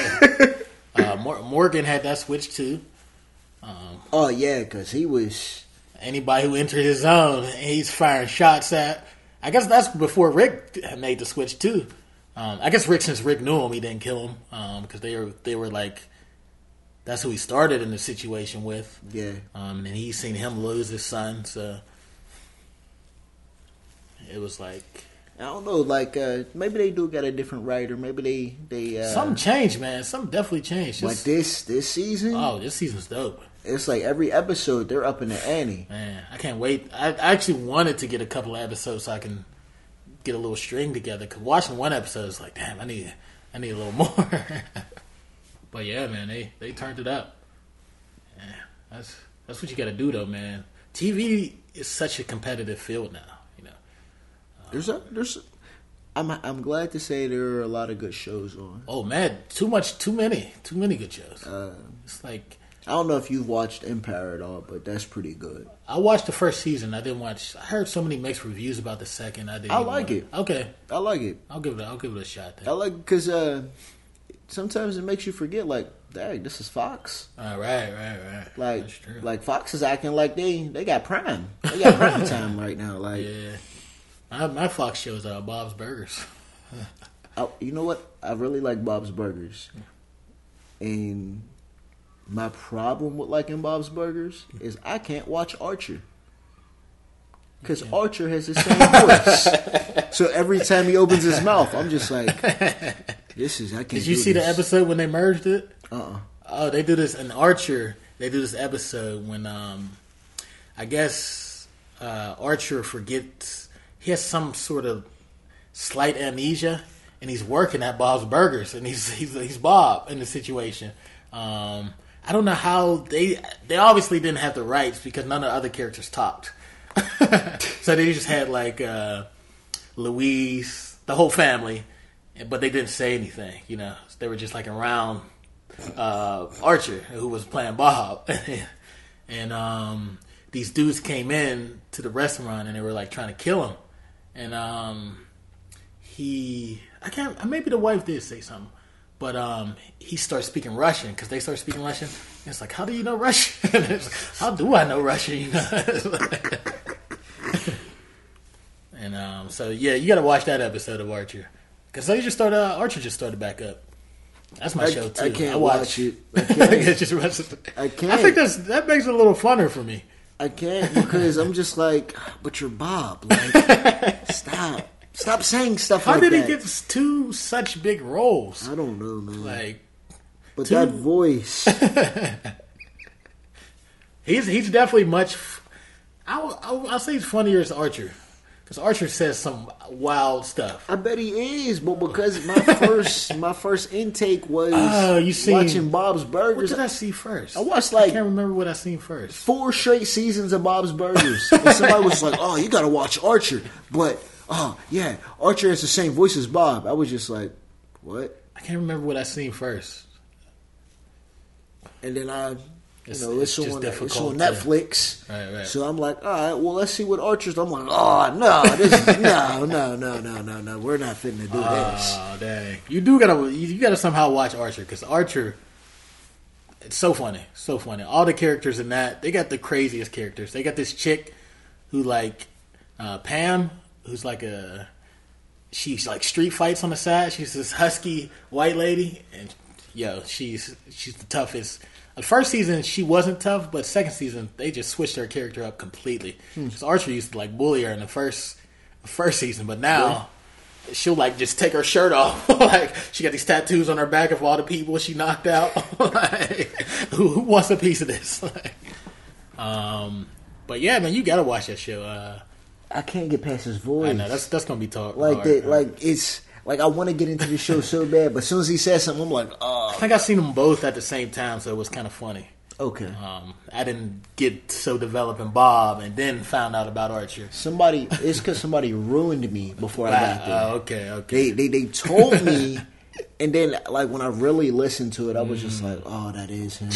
Morgan had that switch too. Oh yeah, because he was anybody who entered his zone, he's firing shots at. I guess that's before Rick made the switch too. I guess since Rick knew him, he didn't kill him because they were like that's who he started in the situation with. Yeah, and he's seen him lose his son, so it was like. I don't know, like maybe they do got a different writer. Maybe they something changed, man. Something definitely changed. Like this season. Oh, this season's dope. It's like every episode they're up in the ante. Man, I can't wait. I actually wanted to get a couple of episodes so I can get a little string together. Cause watching one episode is like, damn, I need a little more. But yeah, man, they turned it up. Yeah, that's what you got to do, though, man. TV is such a competitive field now. I'm glad to say there are a lot of good shows on. Oh man, too many good shows. It's like I don't know if you've watched Empire at all, but that's pretty good. I watched the first season. I didn't watch. I heard so many mixed reviews about the second. I like it. Okay, I like it. I'll give it a shot. Then. I like because sometimes it makes you forget. Like, dang, this is Fox. Right. Like, that's true. Like Fox is acting like they got prime. They got prime time right now. Like, yeah. My Fox shows are Bob's Burgers. You know what? I really like Bob's Burgers. And my problem with liking Bob's Burgers is I can't watch Archer. Because Archer has the same voice. So every time he opens his mouth, I'm just like, I can't Did you see the episode when they merged it? Oh, they do this in Archer. They do this episode when, I guess, Archer forgets... He has some sort of slight amnesia, and he's working at Bob's Burgers, and he's Bob in the situation. I don't know how they obviously didn't have the rights because none of the other characters talked, so they just had like Louise, the whole family, but they didn't say anything. You know, they were just like around Archer, who was playing Bob, and these dudes came in to the restaurant and they were like trying to kill him. And maybe the wife did say something, but he starts speaking Russian because they start speaking Russian. And it's like, how do you know Russian? It's like, how do I know Russian? You know? And so yeah, you got to watch that episode of Archer because Archer just started back up. That's my show too. I can't watch it. I can't. I think that makes it a little funner for me. I can't because I'm just like, but you're Bob. Like, stop saying stuff like that. How did he get such big roles? I don't know, man. Like, that voice. he's definitely much. I'll say he's funnier as Archer. Because Archer says some wild stuff. I bet he is, but because my first intake was watching Bob's Burgers. What did I see first? I watched I can't remember what I seen first. 4 straight seasons of Bob's Burgers. And somebody was like, "Oh, you got to watch Archer," but yeah, Archer has the same voice as Bob. I was just like, "What?" I can't remember what I seen first. And then it's on Netflix. Right. So I'm like, all right, well, let's see what Archer's. I'm like, oh no, no, we're not fitting to do this. Oh dang, you gotta somehow watch Archer because Archer, it's so funny. All the characters in that, they got the craziest characters. They got this chick who like Pam, who's like she's like street fights on the side. She's this husky white lady, and she's the toughest. The first season she wasn't tough, but second season they just switched her character up completely. Because Archer used to like bully her in the first season, but now she'll like just take her shirt off. Like she got these tattoos on her back of all the people she knocked out. Like, who wants a piece of this? But yeah, man, you gotta watch that show. I can't get past his voice. I know that's gonna be tough. Like that, like it's. Like, I want to get into the show so bad, but as soon as he says something, I'm like, oh, I think I seen them both at the same time, so it was kind of funny. Okay. I didn't get so developed in Bob, and then found out about Archer. It's because somebody ruined me before I got there. Okay. They told me, and then like when I really listened to it, I was just like, oh, that is him.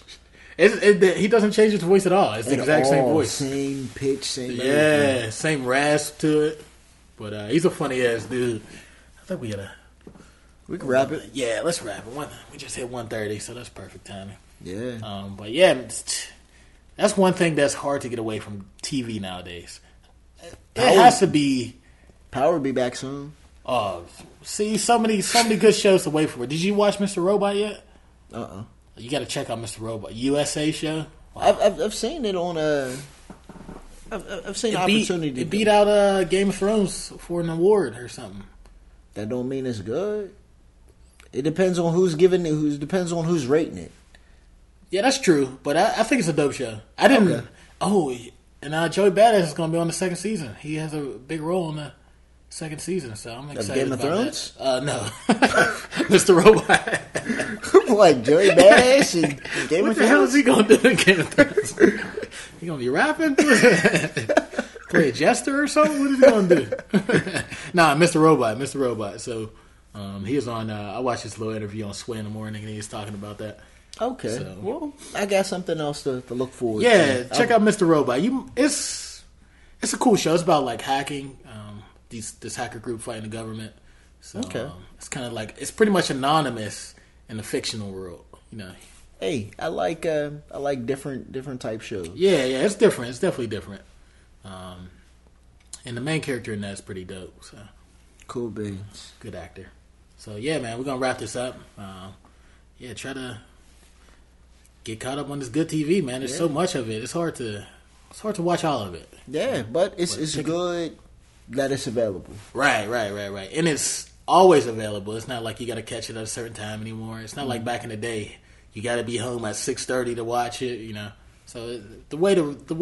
He doesn't change his voice at all. It's the exact same voice, same pitch, same everything. Same rasp to it. But he's a funny ass dude. I think we can wrap it. Yeah, let's wrap it. We just hit 1:30, so that's perfect timing. Yeah. But yeah, that's one thing that's hard to get away from TV nowadays. It has to be. Power will be back soon. See, so many good shows to wait for. Did you watch Mr. Robot yet? You got to check out Mr. Robot, USA show. Wow. I've seen it on I've seen opportunity. It beat out Game of Thrones for an award or something. That don't mean it's good. It depends on who's giving it. Depends on who's rating it. Yeah, that's true. But I think it's a dope show. I didn't. Okay. Oh, and Joey Badass is going to be on the second season. He has a big role in the second season, so I'm excited. Game of Thrones? No, Mr. Robot. Like Joey Badass and Game of Thrones. What the hell is he going to do in Game of Thrones? He going to be rapping? Play a jester or something? What is he going to do? Nah, Mr. Robot. So he was on. I watched this little interview on Sway in the morning, and he was talking about that. Okay. So, well, I got something else to look forward to. Yeah, check out Mr. Robot. It's a cool show. It's about like hacking. This hacker group fighting the government. So it's kind of like it's pretty much anonymous in the fictional world. You know. Hey, I like different type shows. Yeah, it's different. It's definitely different. And the main character in that's pretty dope. So cool beans. Good actor. So yeah, man, we're gonna wrap this up. Try to get caught up on this good TV, man. There's so much of it. It's hard to watch all of it. Yeah, but it's good that it's available. Right. And it's always available. It's not like you got to catch it at a certain time anymore. It's not like back in the day. You got to be home at 6:30 to watch it. You know. So the way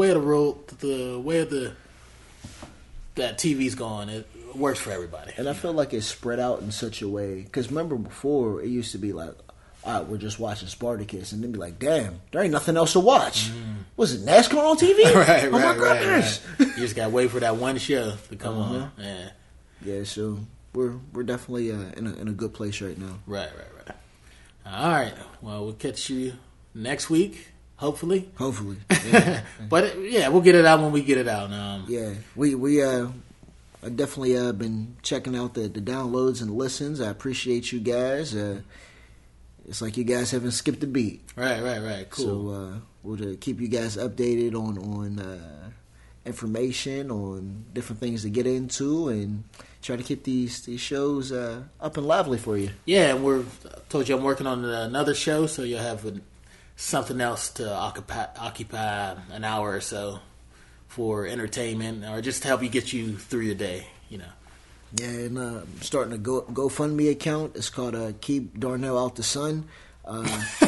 that TV's going, it works for everybody. And I feel like it's spread out in such a way. Because remember before, it used to be like, all right, we're just watching Spartacus, and then be like, damn, there ain't nothing else to watch. Was it NASCAR on TV? Right. My goodness. You just gotta wait for that one show to come on. Yeah. So we're definitely in a good place right now. Right. All right. Well, we'll catch you next week. Hopefully. Yeah. But we'll get it out when we get it out. We I definitely been checking out the downloads and listens. I appreciate you guys. It's like you guys haven't skipped a beat. Right. Cool. So we'll keep you guys updated on information, on different things to get into, and try to keep these shows up and lively for you. Yeah, and I told you I'm working on another show, so you'll have something else to occupy an hour or so for entertainment, or just to help get you through your day, you know. Yeah, and I'm starting a GoFundMe account. It's called Keep Darnell Out the Sun. I'm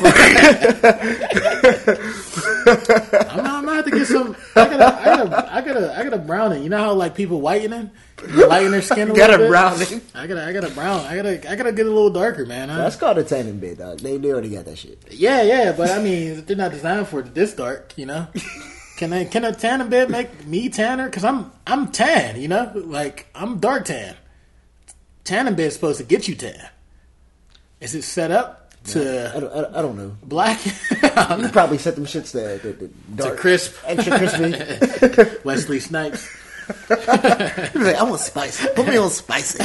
gonna have to get some. I got a browning. You know how like people whitening, lighten their skin a little bit. Browning. I got a brown. I gotta get a little darker, man. That's called a tanning bed, dog. They already got that shit. Yeah, but I mean, they're not designed for this dark, you know. Can a tanning bed make me tanner? Because I'm tan, you know, like I'm dark tan. Tanning bed's supposed to get you tan. Is it set up to? I don't know. Black. You could probably set them shits to dark, to crisp, extra crispy. Wesley Snipes. Like, I want spicy. Put me on spicy.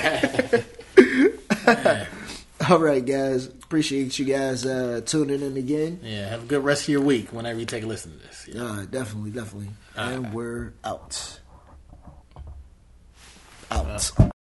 All right, guys. Appreciate you guys tuning in again. Yeah, have a good rest of your week whenever you take a listen to this. Yeah, definitely. And we're out.